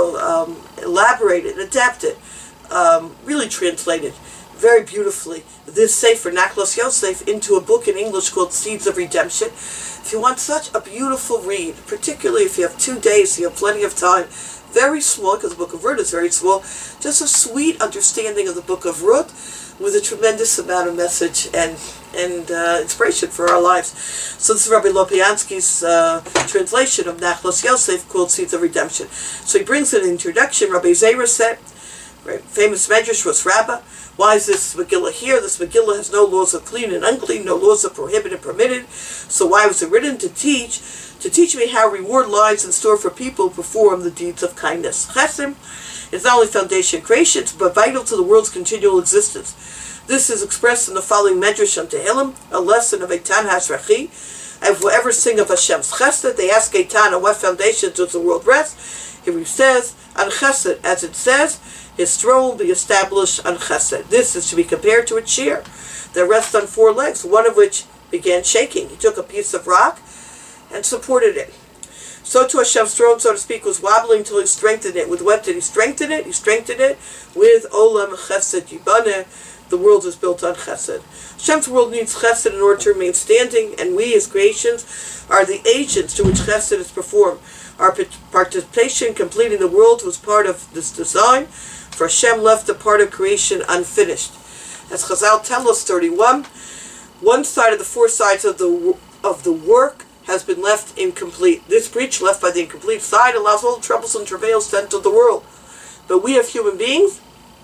elaborated, adapted, really translated very beautifully this Sefer, Nachlas Yosef, into a book in English called Seeds of Redemption. If you want such a beautiful read, particularly if you have 2 days, you have plenty of time, very small, because the Book of Ruth is very small, just a sweet understanding of the Book of Ruth with a tremendous amount of message and inspiration for our lives. So this is Rabbi Lopiansky's translation of Nachlas Yosef called Seeds of Redemption. So he brings an introduction. Rabbi Zera said, right, famous Medrash was Rabbah. Why is this Megillah here? This Megillah has no laws of clean and unclean, no laws of prohibited and permitted. So why was it written? To teach me how reward lies in store for people who perform the deeds of kindness. Chesed is not only foundation of creation, but vital to the world's continual existence. This is expressed in the following Medrash on Tehillim, a lesson of Eitan Hazrachi. And whoever sing of Hashem's Chesed, they ask Eitan, on what foundation does the world rest? Here he says, on Chesed, as it says, his throne will be established on Chesed. This is to be compared to a chair that rests on 4 legs, one of which began shaking. He took a piece of rock and supported it. So to Hashem's throne, so to speak, was wobbling until he strengthened it. With what did he strengthen it? He strengthened it with Olam Chesed Yibaneh. The world is built on Chesed. Hashem's world needs Chesed in order to remain standing, and we as creations are the agents to which Chesed is performed. Our participation in completing the world was part of this design, for Hashem left the part of creation unfinished. As Chazal tell us, 31, one side of the 4 sides of the work has been left incomplete. This breach left by the incomplete side allows all the troubles and travails to enter the world. But we as human beings,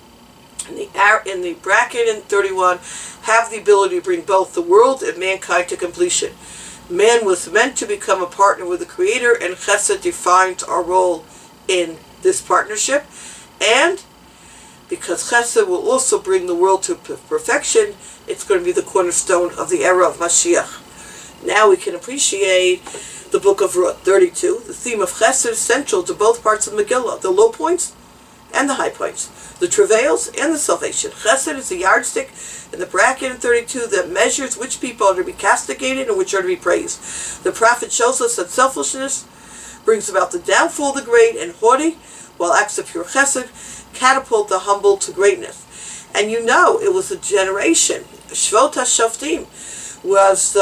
in the bracket in 31, have the ability to bring both the world and mankind to completion. Man was meant to become a partner with the Creator, and Chesed defines our role in this partnership. And because Chesed will also bring the world to perfection, it's going to be the cornerstone of the era of Mashiach. Now we can appreciate the Book of Ruth, 32. The theme of Chesed is central to both parts of Megillah, the low points and the high points, the travails and the salvation. Chesed is the yardstick in the bracket in 32 that measures which people are to be castigated and which are to be praised. The prophet shows us that selfishness brings about the downfall of the great, and haughty, while acts of pure Chesed catapult the humble to greatness. And it was a generation, Shvot HaShoftim, was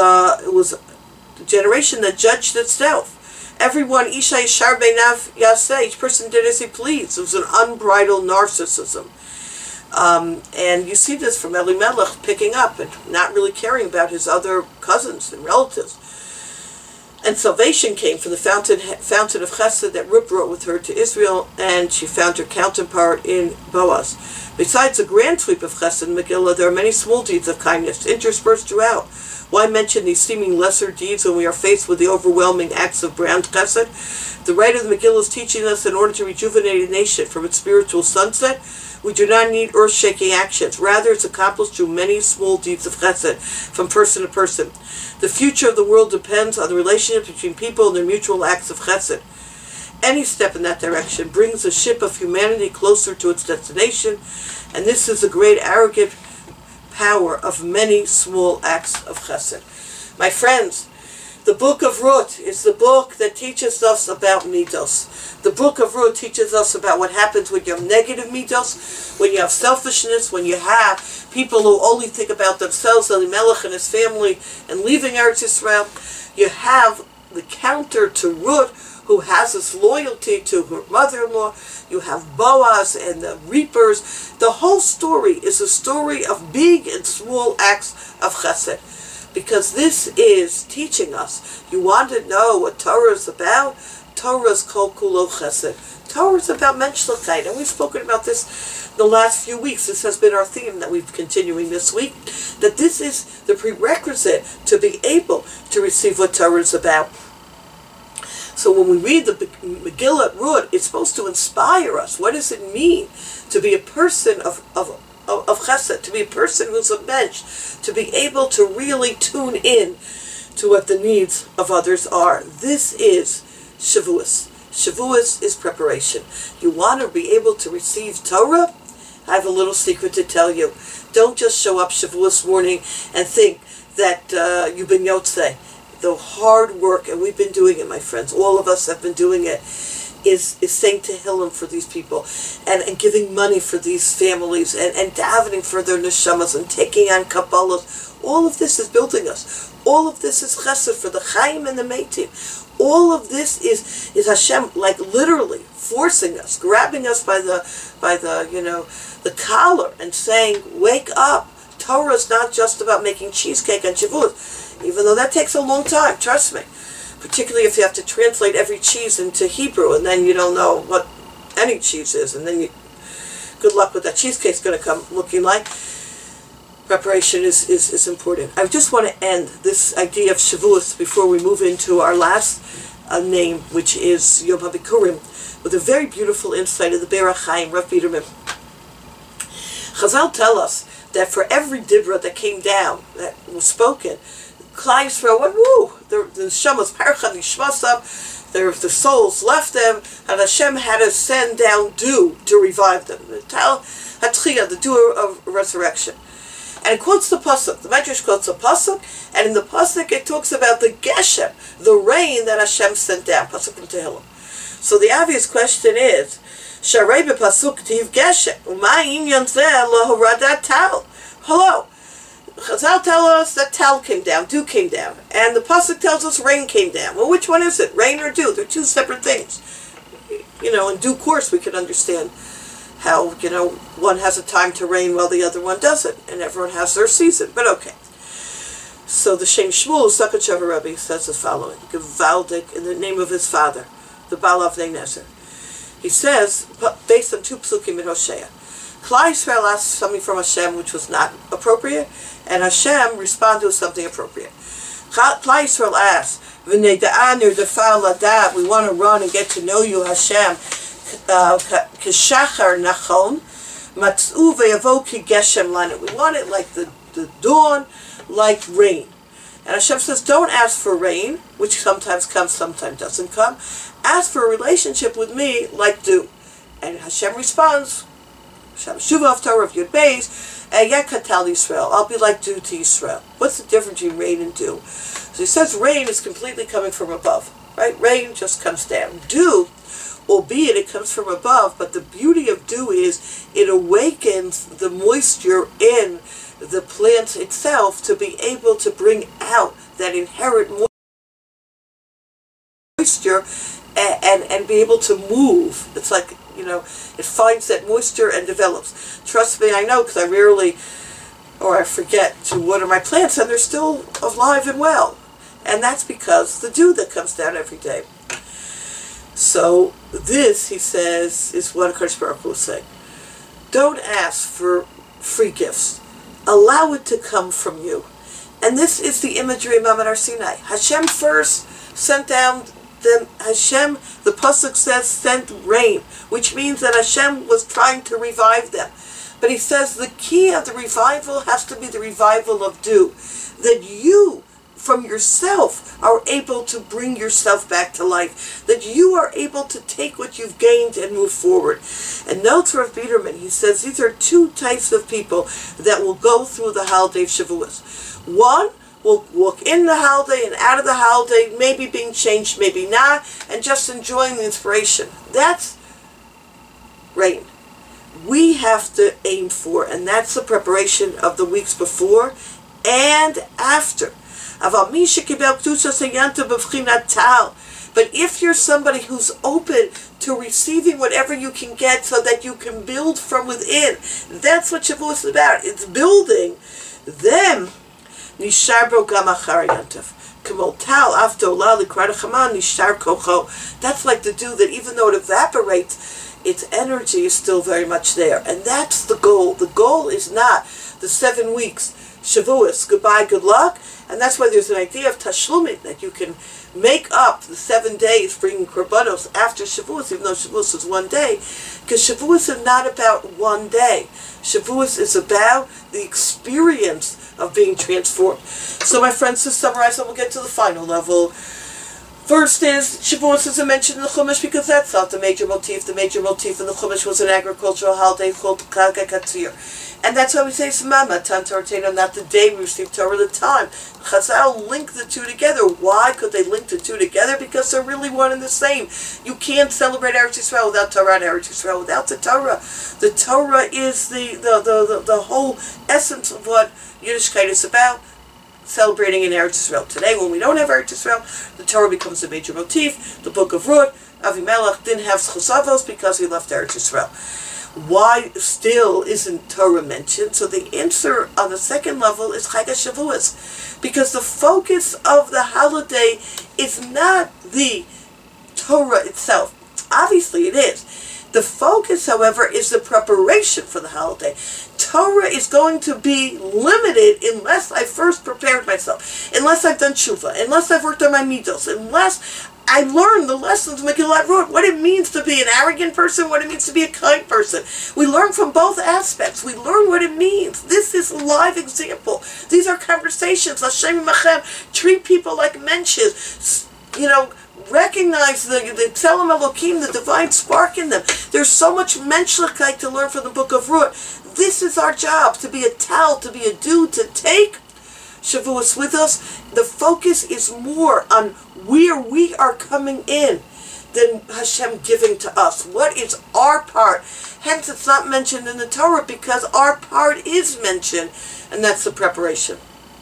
the generation that judged itself. Everyone, Isha Yishar Beinav Yaseh, each person did as he pleased. It was an unbridled narcissism. And you see this from Elimelech picking up and not really caring about his other cousins and relatives. And salvation came from the fountain of Chesed that Ruth brought with her to Israel, and she found her counterpart in Boaz. Besides the grand sweep of Chesed in Megillah, there are many small deeds of kindness interspersed throughout. Why mention these seeming lesser deeds when we are faced with the overwhelming acts of grand Chesed? The writer of the Megillah is teaching us in order to rejuvenate a nation from its spiritual sunset, we do not need earth-shaking actions. Rather, it's accomplished through many small deeds of Chesed, from person to person. The future of the world depends on the relationship between people and their mutual acts of Chesed. Any step in that direction brings the ship of humanity closer to its destination, and this is the great arrogant power of many small acts of Chesed. My friends, the Book of Ruth is the book that teaches us about midos. The Book of Ruth teaches us about what happens when you have negative midos, when you have selfishness, when you have people who only think about themselves, Elimelech and his family, and leaving Eretz Yisrael. You have the counter to Ruth, who has this loyalty to her mother-in-law. You have Boaz and the reapers. The whole story is a story of big and small acts of Chesed. Because this is teaching us. You want to know what Torah is about? Torah is Kol Kulo Chesed. Torah is about Menschlichkeit, and we've spoken about this the last few weeks. This has been our theme that we've continuing this week, that this is the prerequisite to be able to receive what Torah is about. So when we read the Megillah Ruth, it's supposed to inspire us. What does it mean to be a person of Chesed, to be a person who's a mensch, to be able to really tune in to what the needs of others are? This is Shavuos. Shavuos is preparation. You want to be able to receive Torah? I have a little secret to tell you. Don't just show up Shavuos morning and think that you've been Yotzei. The hard work, and we've been doing it, my friends, all of us have been doing it, is saying Tehillim for these people, and giving money for these families, and davening for their neshamas, and taking on Kabbalah. All of this is building us. All of this is chesed for the Chaim and the Meitim. All of this is Hashem, like literally forcing us, grabbing us by the collar and saying, wake up. Torah is not just about making cheesecake on Shavuot, even though that takes a long time, trust me. Particularly if you have to translate every cheese into Hebrew, and then you don't know what any cheese is, and then good luck with that cheesecake's going to come looking like. Preparation is important. I just want to end this idea of Shavuos before we move into our last name, which is Yom HaBikurim, with a very beautiful insight of the Be'er HaChaim, Rav Biderman. Chazal tell us that for every dibra that came down, that was spoken, Klal Yisrael went, woo, the Neshamas Parcha Nishmasam, the souls left them, and Hashem had to send down dew to revive them. The dew of resurrection. And it quotes the Pasuk. The Medrash quotes the Pasuk, and in the Pasuk it talks about the Geshem, the rain that Hashem sent down, Pasuk from Tehillim. So the obvious question is, Sharei b'Pasuk tiv Geshem, u'ma inyan zeh lahoradat tal. Hello. Chazal tell us that tal came down, dew came down, and the Pasuk tells us rain came down. Well, which one is it, rain or dew? They're two separate things. In due course we can understand how, one has a time to rain while the other one doesn't, and everyone has their season, but okay. So the Shem Shmuel, Sukkot Shavuot Rebbe, says the following, Gevaldik, in the name of his father, the Baal Avnei Nezer. He says, based on two psukim in Hosea, Klal Yisrael asked something from Hashem which was not appropriate, and Hashem responded with something appropriate. Klal Yisrael asked, V'nei da'anir defal ladab, we want to run and get to know you, Hashem, K'shachar nachon, matz'u ve'yavo ki geshem lana. We want it like the dawn, like rain. And Hashem says, don't ask for rain, which sometimes comes, sometimes doesn't come. Ask for a relationship with me like dew. And Hashem responds, Shuva of Torah of Yud Beis, Yekatal Yisrael, I'll be like dew to Yisrael. What's the difference between rain and dew? So he says rain is completely coming from above, right? Rain just comes down. Dew, albeit it comes from above, but the beauty of dew is it awakens the moisture in the plant itself to be able to bring out that inherent moisture and be able to move. It's like, it finds that moisture and develops. Trust me, I know, because I forget to water my plants, and they're still alive and well. And that's because the dew that comes down every day. So this, he says, is what HaKadosh Baruch Hu is saying. Don't ask for free gifts. Allow it to come from you. And this is the imagery of Ma'amad Har Sinai. Hashem first sent down Hashem, the Pasuk says, sent rain, which means that Hashem was trying to revive them. But he says the key of the revival has to be the revival of dew. That you, from yourself, are able to bring yourself back to life. That you are able to take what you've gained and move forward. And notes Rav Biderman, he says these are two types of people that will go through the holiday of Shavuos. One will walk in the holiday and out of the holiday, maybe being changed, maybe not, and just enjoying the inspiration. That's rain. We have to aim for, and that's the preparation of the weeks before and after. But if you're somebody who's open to receiving whatever you can get so that you can build from within, that's what Shavuos is about. It's building. Then, Nisharbo Gamachar Yantav. That's like the dew that even though it evaporates, its energy is still very much there. And that's the goal. The goal is not the 7 weeks, Shavuos, goodbye, good luck. And that's why there's an idea of Tashlumim, that you can make up the 7 days bringing korbanos after Shavuos, even though Shavuos is 1 day. Because Shavuos is not about 1 day. Shavuos is about the experience of being transformed. So my friends, to summarize, and we'll get to the final level. First is, Shavuos isn't mentioned in the Chumash because that's not the major motif. The major motif in the Chumash was an agricultural holiday called Chag HaKatzir. And that's why we say Zman Matan Torah, not the day we receive Torah, the time. Chazal link the two together. Why could they link the two together? Because they're really one and the same. You can't celebrate Eretz Yisrael without Torah and Eretz Yisrael without the Torah. The Torah is the whole essence of what Yiddishkeit is about. Celebrating in Eretz Yisrael. Today, when we don't have Eretz Yisrael, the Torah becomes a major motif. The book of Ruth, Avimelech didn't have Chosavos because he left Eretz Yisrael. Why still isn't Torah mentioned? So the answer on the second level is Chag HaShavuos, because the focus of the holiday is not the Torah itself. Obviously it is. The focus, however, is the preparation for the holiday. Torah is going to be limited unless I first prepared myself, unless I've done tshuva, unless I've worked on my midos, unless I learned the lessons of Megillat Ruth, what it means to be an arrogant person, what it means to be a kind person. We learn from both aspects. We learn what it means. This is a live example. These are conversations. Hashem Machem, treat people like mensches. Recognize the Tzelem Elokim, the divine spark in them. There's so much menschlichkeit to learn from the book of Ruth. This is our job, to be a tal, to be a dude, to take Shavuos with us. The focus is more on where we are coming in than Hashem giving to us. What is our part? Hence it's not mentioned in the Torah because our part is mentioned, and that's the preparation.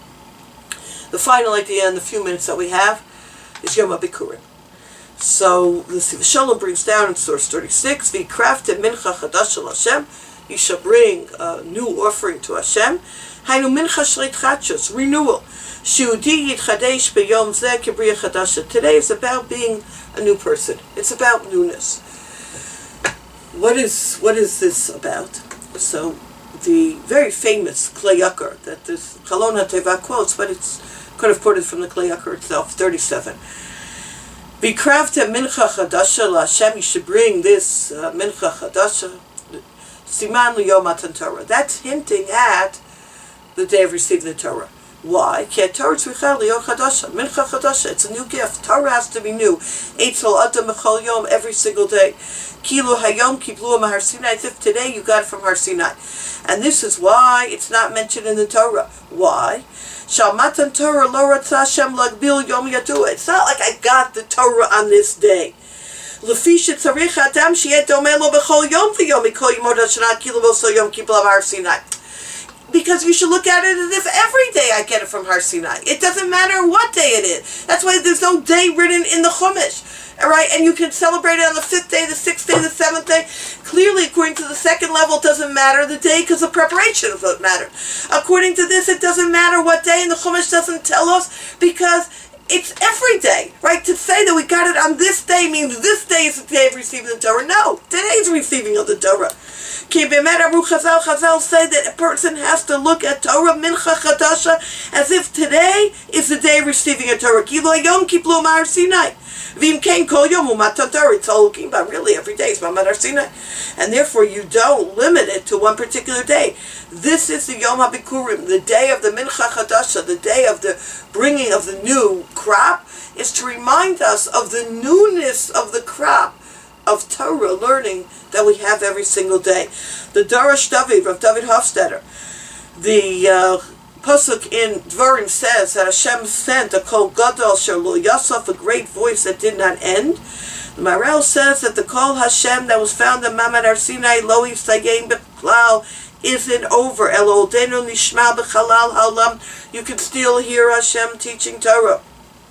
The final idea in the few minutes that we have is Yom HaBikurim. So the Shalom brings down in source 36, V'krafte mincha chadasha Hashem, you shall bring a new offering to Hashem. Hainu mincha shleit chachos, renewal. Shehudi yitchadesh b'yom zeh kibriya chadasha. Today is about being a new person. It's about newness. What is this about? So the very famous Klei Yakar that this Chalon HaTeva quotes, but it's could have quoted from the Klei Yakar itself, 37. V'kravte mincha chadasha LaHashem, you should bring this mincha chadasha, siman liyom matan Torah. That's hinting at the day of receiving the Torah. Why? Ki Torah tzricha liyom chadasha, mincha chadasha. It's a new gift. Torah has to be new. Eitzel adam b'chol yom, every single day. Kilu hayom kiblu mahar Sinai, as if today you got it from Har Sinai. And this is why it's not mentioned in the Torah. Why? Shalmatan Torah lo ratzah Hashem lagbil yom yadua. It's not like I got the Torah on this day. Lefi shetzarich adam sheyeh domeh lo b'chol yom v'yom mikol yimot hashana kilu v'so yom kibla Har Sinai. Because you should look at it as if every day I get it from Har Sinai. It doesn't matter what day it is. That's why there's no day written in the Chumash. Alright, and you can celebrate it on the 5th day, the 6th day, the 7th day. Clearly, according to the second level, it doesn't matter the day because the preparation of it matters. According to this, it doesn't matter what day, and the Chumash doesn't tell us because it's every day, right? To say that we got it on this day means this day is the day of receiving the Torah. No, today's receiving of the Torah. Chazal say that a person has to look at Torah mincha chadasha as if today is the day of receiving a Torah. Kilo yom kiplu Har Sinai. V'im kein kol yom u'matan Torah. It's all looking about really every day is Ma'amad Har Sinai, and therefore you don't limit it to one particular day. This is the Yom HaBikurim, the day of the mincha chadasha, the day of the bringing of the new crop, is to remind us of the newness of the crop of Torah learning that we have every single day. The Darash David of David Hofstadter, the Pasuk in Dvarim says that Hashem sent a Kol Gadol Shelo Yasaf, a great voice that did not end. The Maral says that the Kol Hashem that was found in Ma'amad Har Sinai Lo Yisayim B'Klal isn't over. El Odenu Nishma B'Chalal Haolam. You can still hear Hashem teaching Torah.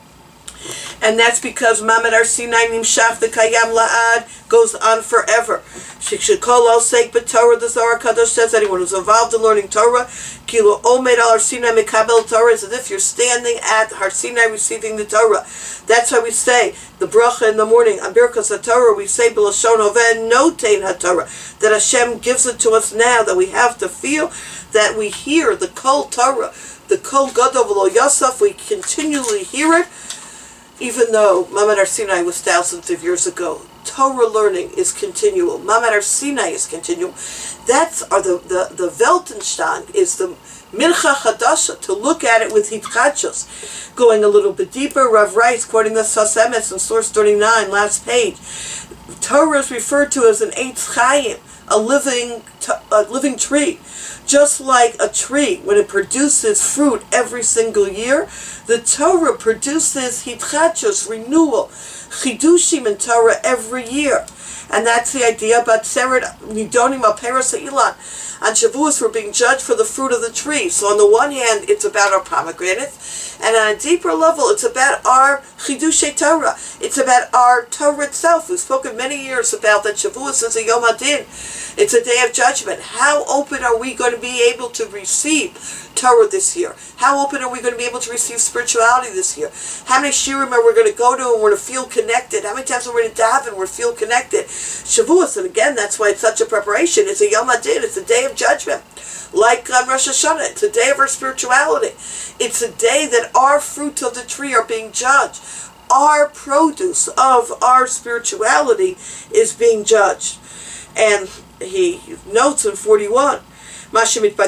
And that's because Ma'amad Har Sinai Nimshach the Kayam La'ad goes on forever. Shekol al Seik B'Torah, the Zohar Kadosh says, anyone who's involved in learning Torah, Kilo Omed al Har Sinai Mekabel Torah, is as if you're standing at Har Sinai receiving the Torah. That's why we say the bracha in the morning, on Birkas HaTorah, we say B'Lashon Hoveh Notein HaTorah, that Hashem gives it to us now, that we have to feel that we hear the Kol Torah, the Kol Gadol V'Lo Yasaf, we continually hear it. Even though Ma'amad Har Sinai was thousands of years ago, Torah learning is continual. Ma'amad Har Sinai is continual. That's the Weltanschauung is the Mincha Chadasha, to look at it with Hitchachos. Going a little bit deeper, Rav writes, quoting the Sas Emes in source 39, last page, Torah is referred to as an Eitz Chaim, a living tree. Just like a tree, when it produces fruit every single year, the Torah produces Hitchachos, renewal, Chidushim in Torah every year. And that's the idea about Seret Nidonim al Peras Ilan. On Shavuos, we're being judged for the fruit of the tree. So on the one hand, it's about our pomegranates, and on a deeper level, it's about our Chidushay Torah. It's about our Torah itself. We've spoken many years about that Shavuos is a Yom Hadin. It's a day of judgment. How open are we going to be able to receive Torah this year? How open are we going to be able to receive spirituality this year? How many shiurim are we going to go to and we're going to feel connected? How many times are we going to daven and we're feel connected? Shavuos, and again, that's why it's such a preparation. It's a Yom Hadin. It's a day of judgment. Like on Rosh Hashanah, it's a day of our spirituality. It's a day that our fruits of the tree are being judged. Our produce of our spirituality is being judged. And he notes in 41, you have to be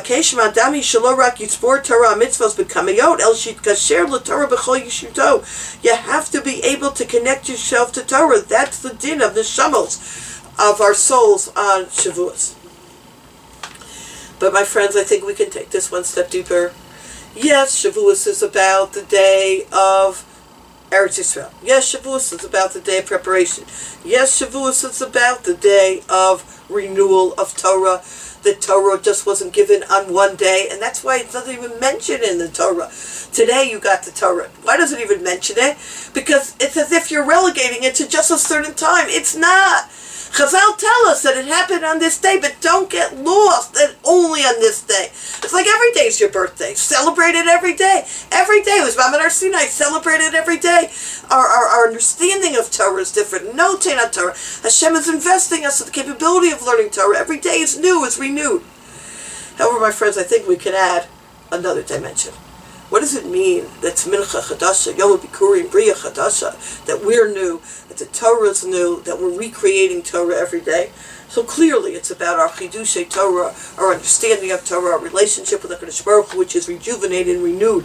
able to connect yourself to Torah. That's the din of the shamos of our souls on Shavuos. But my friends, I think we can take this one step deeper. Yes, Shavuos is about the day of Eretz Yisrael. Yes, Shavuos is about the day of preparation. Yes, Shavuos is about the day of renewal of Torah. The Torah just wasn't given on one day, and that's why it doesn't even mention in the Torah. Today you got the Torah. Why does it even mention it? Because it's as if you're relegating it to just a certain time. It's not. Chazal tell us that it happened on this day, but don't get lost that only on this day. It's like every day is your birthday. Celebrate it every day. Every day was Ma'amad Har Sinai. Celebrate it every day. Our understanding of Torah is different. No Teinat Torah. Hashem is investing us in the capability of learning Torah. Every day is new, is renewed. However, my friends, I think we can add another dimension. What does it mean that's Mincha Chadasha, Yom Bikurim, Bria Chadasha, that we're new, that the Torah is new, that we're recreating Torah every day? So clearly it's about our Chidushay Torah, our understanding of Torah, our relationship with HaKadosh Baruch Hu, which is rejuvenated and renewed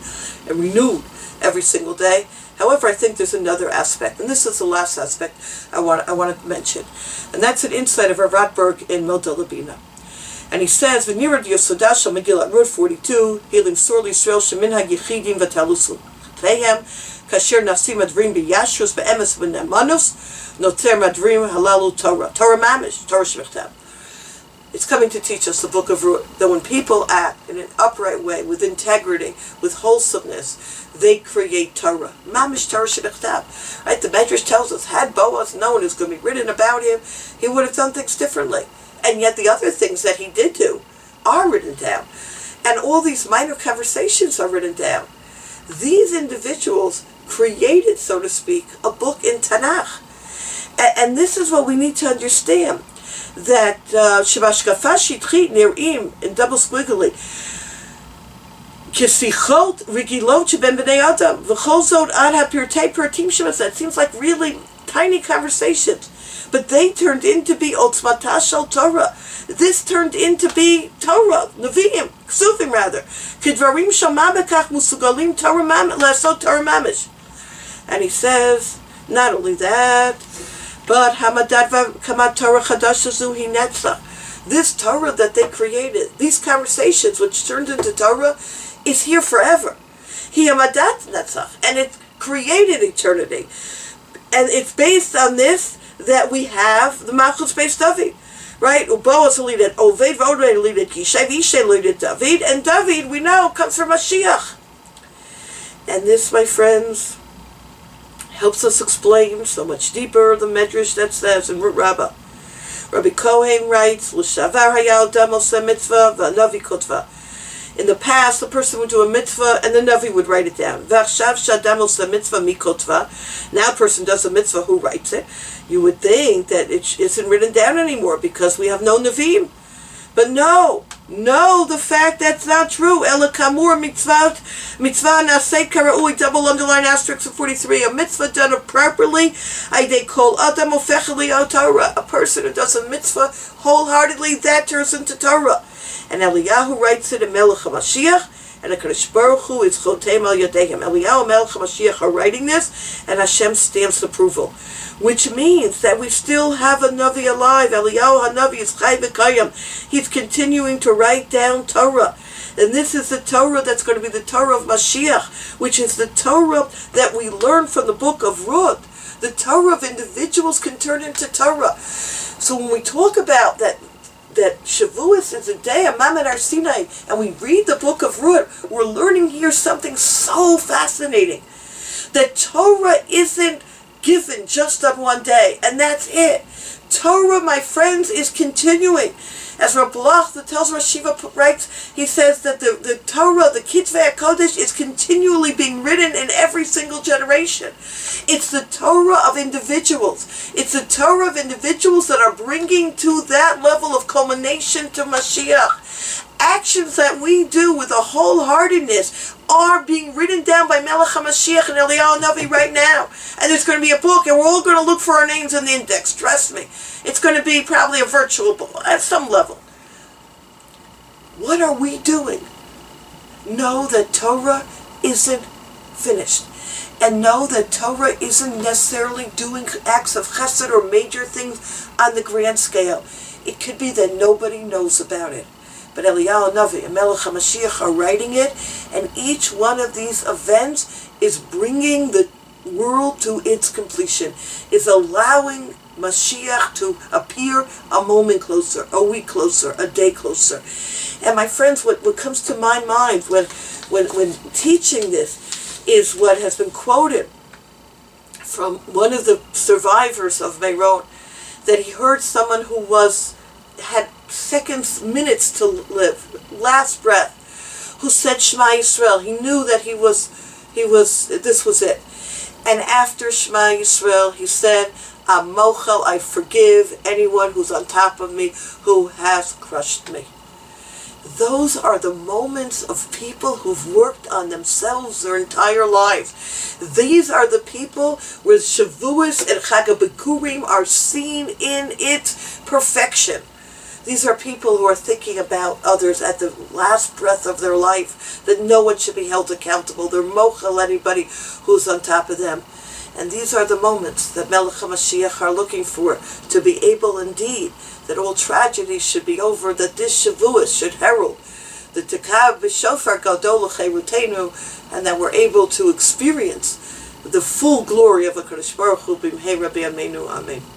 every single day. However, I think there's another aspect, and this is the last aspect I want to mention, and that's an insight of Rav Ratberg in Milta Labina. And he says, "V'nirad Yosodasha Megillat Rud 42, Healing Sorely Yisrael Sheminhag Yechidim V'Talusu Teihem Kasher Nasim Adrim B'Yashrus B'Emes B'Nemanus Noter Madrim Halalu Torah Torah Mamish Torah Shemichtav." It's coming to teach us the book of Ruth, that when people act in an upright way, with integrity, with wholesomeness, they create Torah. Mamish Torah Shemichtav. Right? The Medrash tells us, had Boaz known it was going to be written about him, he would have done things differently. And yet the other things that he did do are written down. And all these minor conversations are written down. These individuals created, so to speak, a book in Tanakh. And this is what we need to understand. That Shebashkafa Shitchit Nir'im, in double squiggly, Kesichot Rigilot Sheben B'nei Adam, V'chol Zot Ad HaPirtei Piratim Shemas. That seems like really tiny conversations. But they turned into be Otzmata Shel Torah. This turned into be Torah, Nevi'im, Ksuvim rather. Kidvarim Shama Bekach Musugalim Torah Mamish, Lesot Torah Mamish. And he says, not only that, but Hamadad Kamad Torah Chadash Zuhi Netzach. This Torah that they created, these conversations which turned into Torah, is here forever. He Hamadat Netzach, and it created eternity. And it's based on this that we have the Malchus Beis David, right? Boaz leaded Oved, Oved leaded Yishai, Yishai leaded David, and David, we know, comes from Mashiach. And this, my friends, helps us explain so much deeper the Medrash that says in Ruth Rabbah. Rabbi Kohen writes, L'shavar hayal dam oseh mitzvah v'anavi kotva. In the past, the person would do a mitzvah and the Navi would write it down. V'achshav shadam oseh mitzvah mikotva. Now a person does a mitzvah, who writes it? You would think that it isn't written down anymore because we have no Nevi'im. But no, the fact that's not true. Ela kamur mitzvah naseit kara'ui, double underline asterisk of 43. A mitzvah done properly, they call adam ofecheli al Torah. A person who does a mitzvah wholeheartedly, that turns into Torah. And Eliyahu writes it in Melech HaMashiach, and HaKadosh Baruch Hu is Chotem Al Yadehim. Eliyahu and Melech HaMashiach are writing this, and Hashem stamps approval. Which means that we still have a Navi alive. Eliyahu HaNavi is Chai V'Kayim. He's continuing to write down Torah. And this is the Torah that's going to be the Torah of Mashiach, which is the Torah that we learn from the book of Ruth. The Torah of individuals can turn into Torah. So when we talk about that Shavuos is a day of Ma'amad Har Sinai, and we read the book of Ruth, we're learning here something so fascinating. That Torah isn't given just on one day, and that's it. Torah, my friends, is continuing. As Rav Bloch, the Telz Rosh Shiva writes, he says that the Torah, the Kitvei HaKodesh, is continually being written in every single generation. It's the Torah of individuals. It's the Torah of individuals that are bringing to that level of culmination to Mashiach. Actions that we do with a wholeheartedness are being written down by Melech HaMashiach and Eliyahu HaNavi right now. And there's going to be a book, and we're all going to look for our names in the index, trust me. It's going to be probably a virtual book at some level. What are we doing? Know that Torah isn't finished. And know that Torah isn't necessarily doing acts of chesed or major things on the grand scale. It could be that nobody knows about it. But Eliyahu HaNavi and Melech HaMashiach are writing it, and each one of these events is bringing the world to its completion, is allowing Mashiach to appear a moment closer, a week closer, a day closer. And my friends, what comes to my mind when teaching this is what has been quoted from one of the survivors of Meron, that he heard someone who had seconds, minutes to live, last breath, who said Shema Yisrael. He knew that this was it. And after Shema Yisrael, he said, Amochel, I forgive anyone who's on top of me, who has crushed me. Those are the moments of people who've worked on themselves their entire lives. These are the people where Shavuos and Chag HaBikurim are seen in its perfection. These are people who are thinking about others at the last breath of their life, that no one should be held accountable. They're mochel anybody who's on top of them. And these are the moments that Melech HaMashiach are looking for, to be able indeed that all tragedies should be over, that this Shavuos should herald the Tekav B'Shofar Gadol L'Cheirutenu, and that we're able to experience the full glory of HaKadosh Baruch Hu B'mhei Rabbi Amenu. Amen.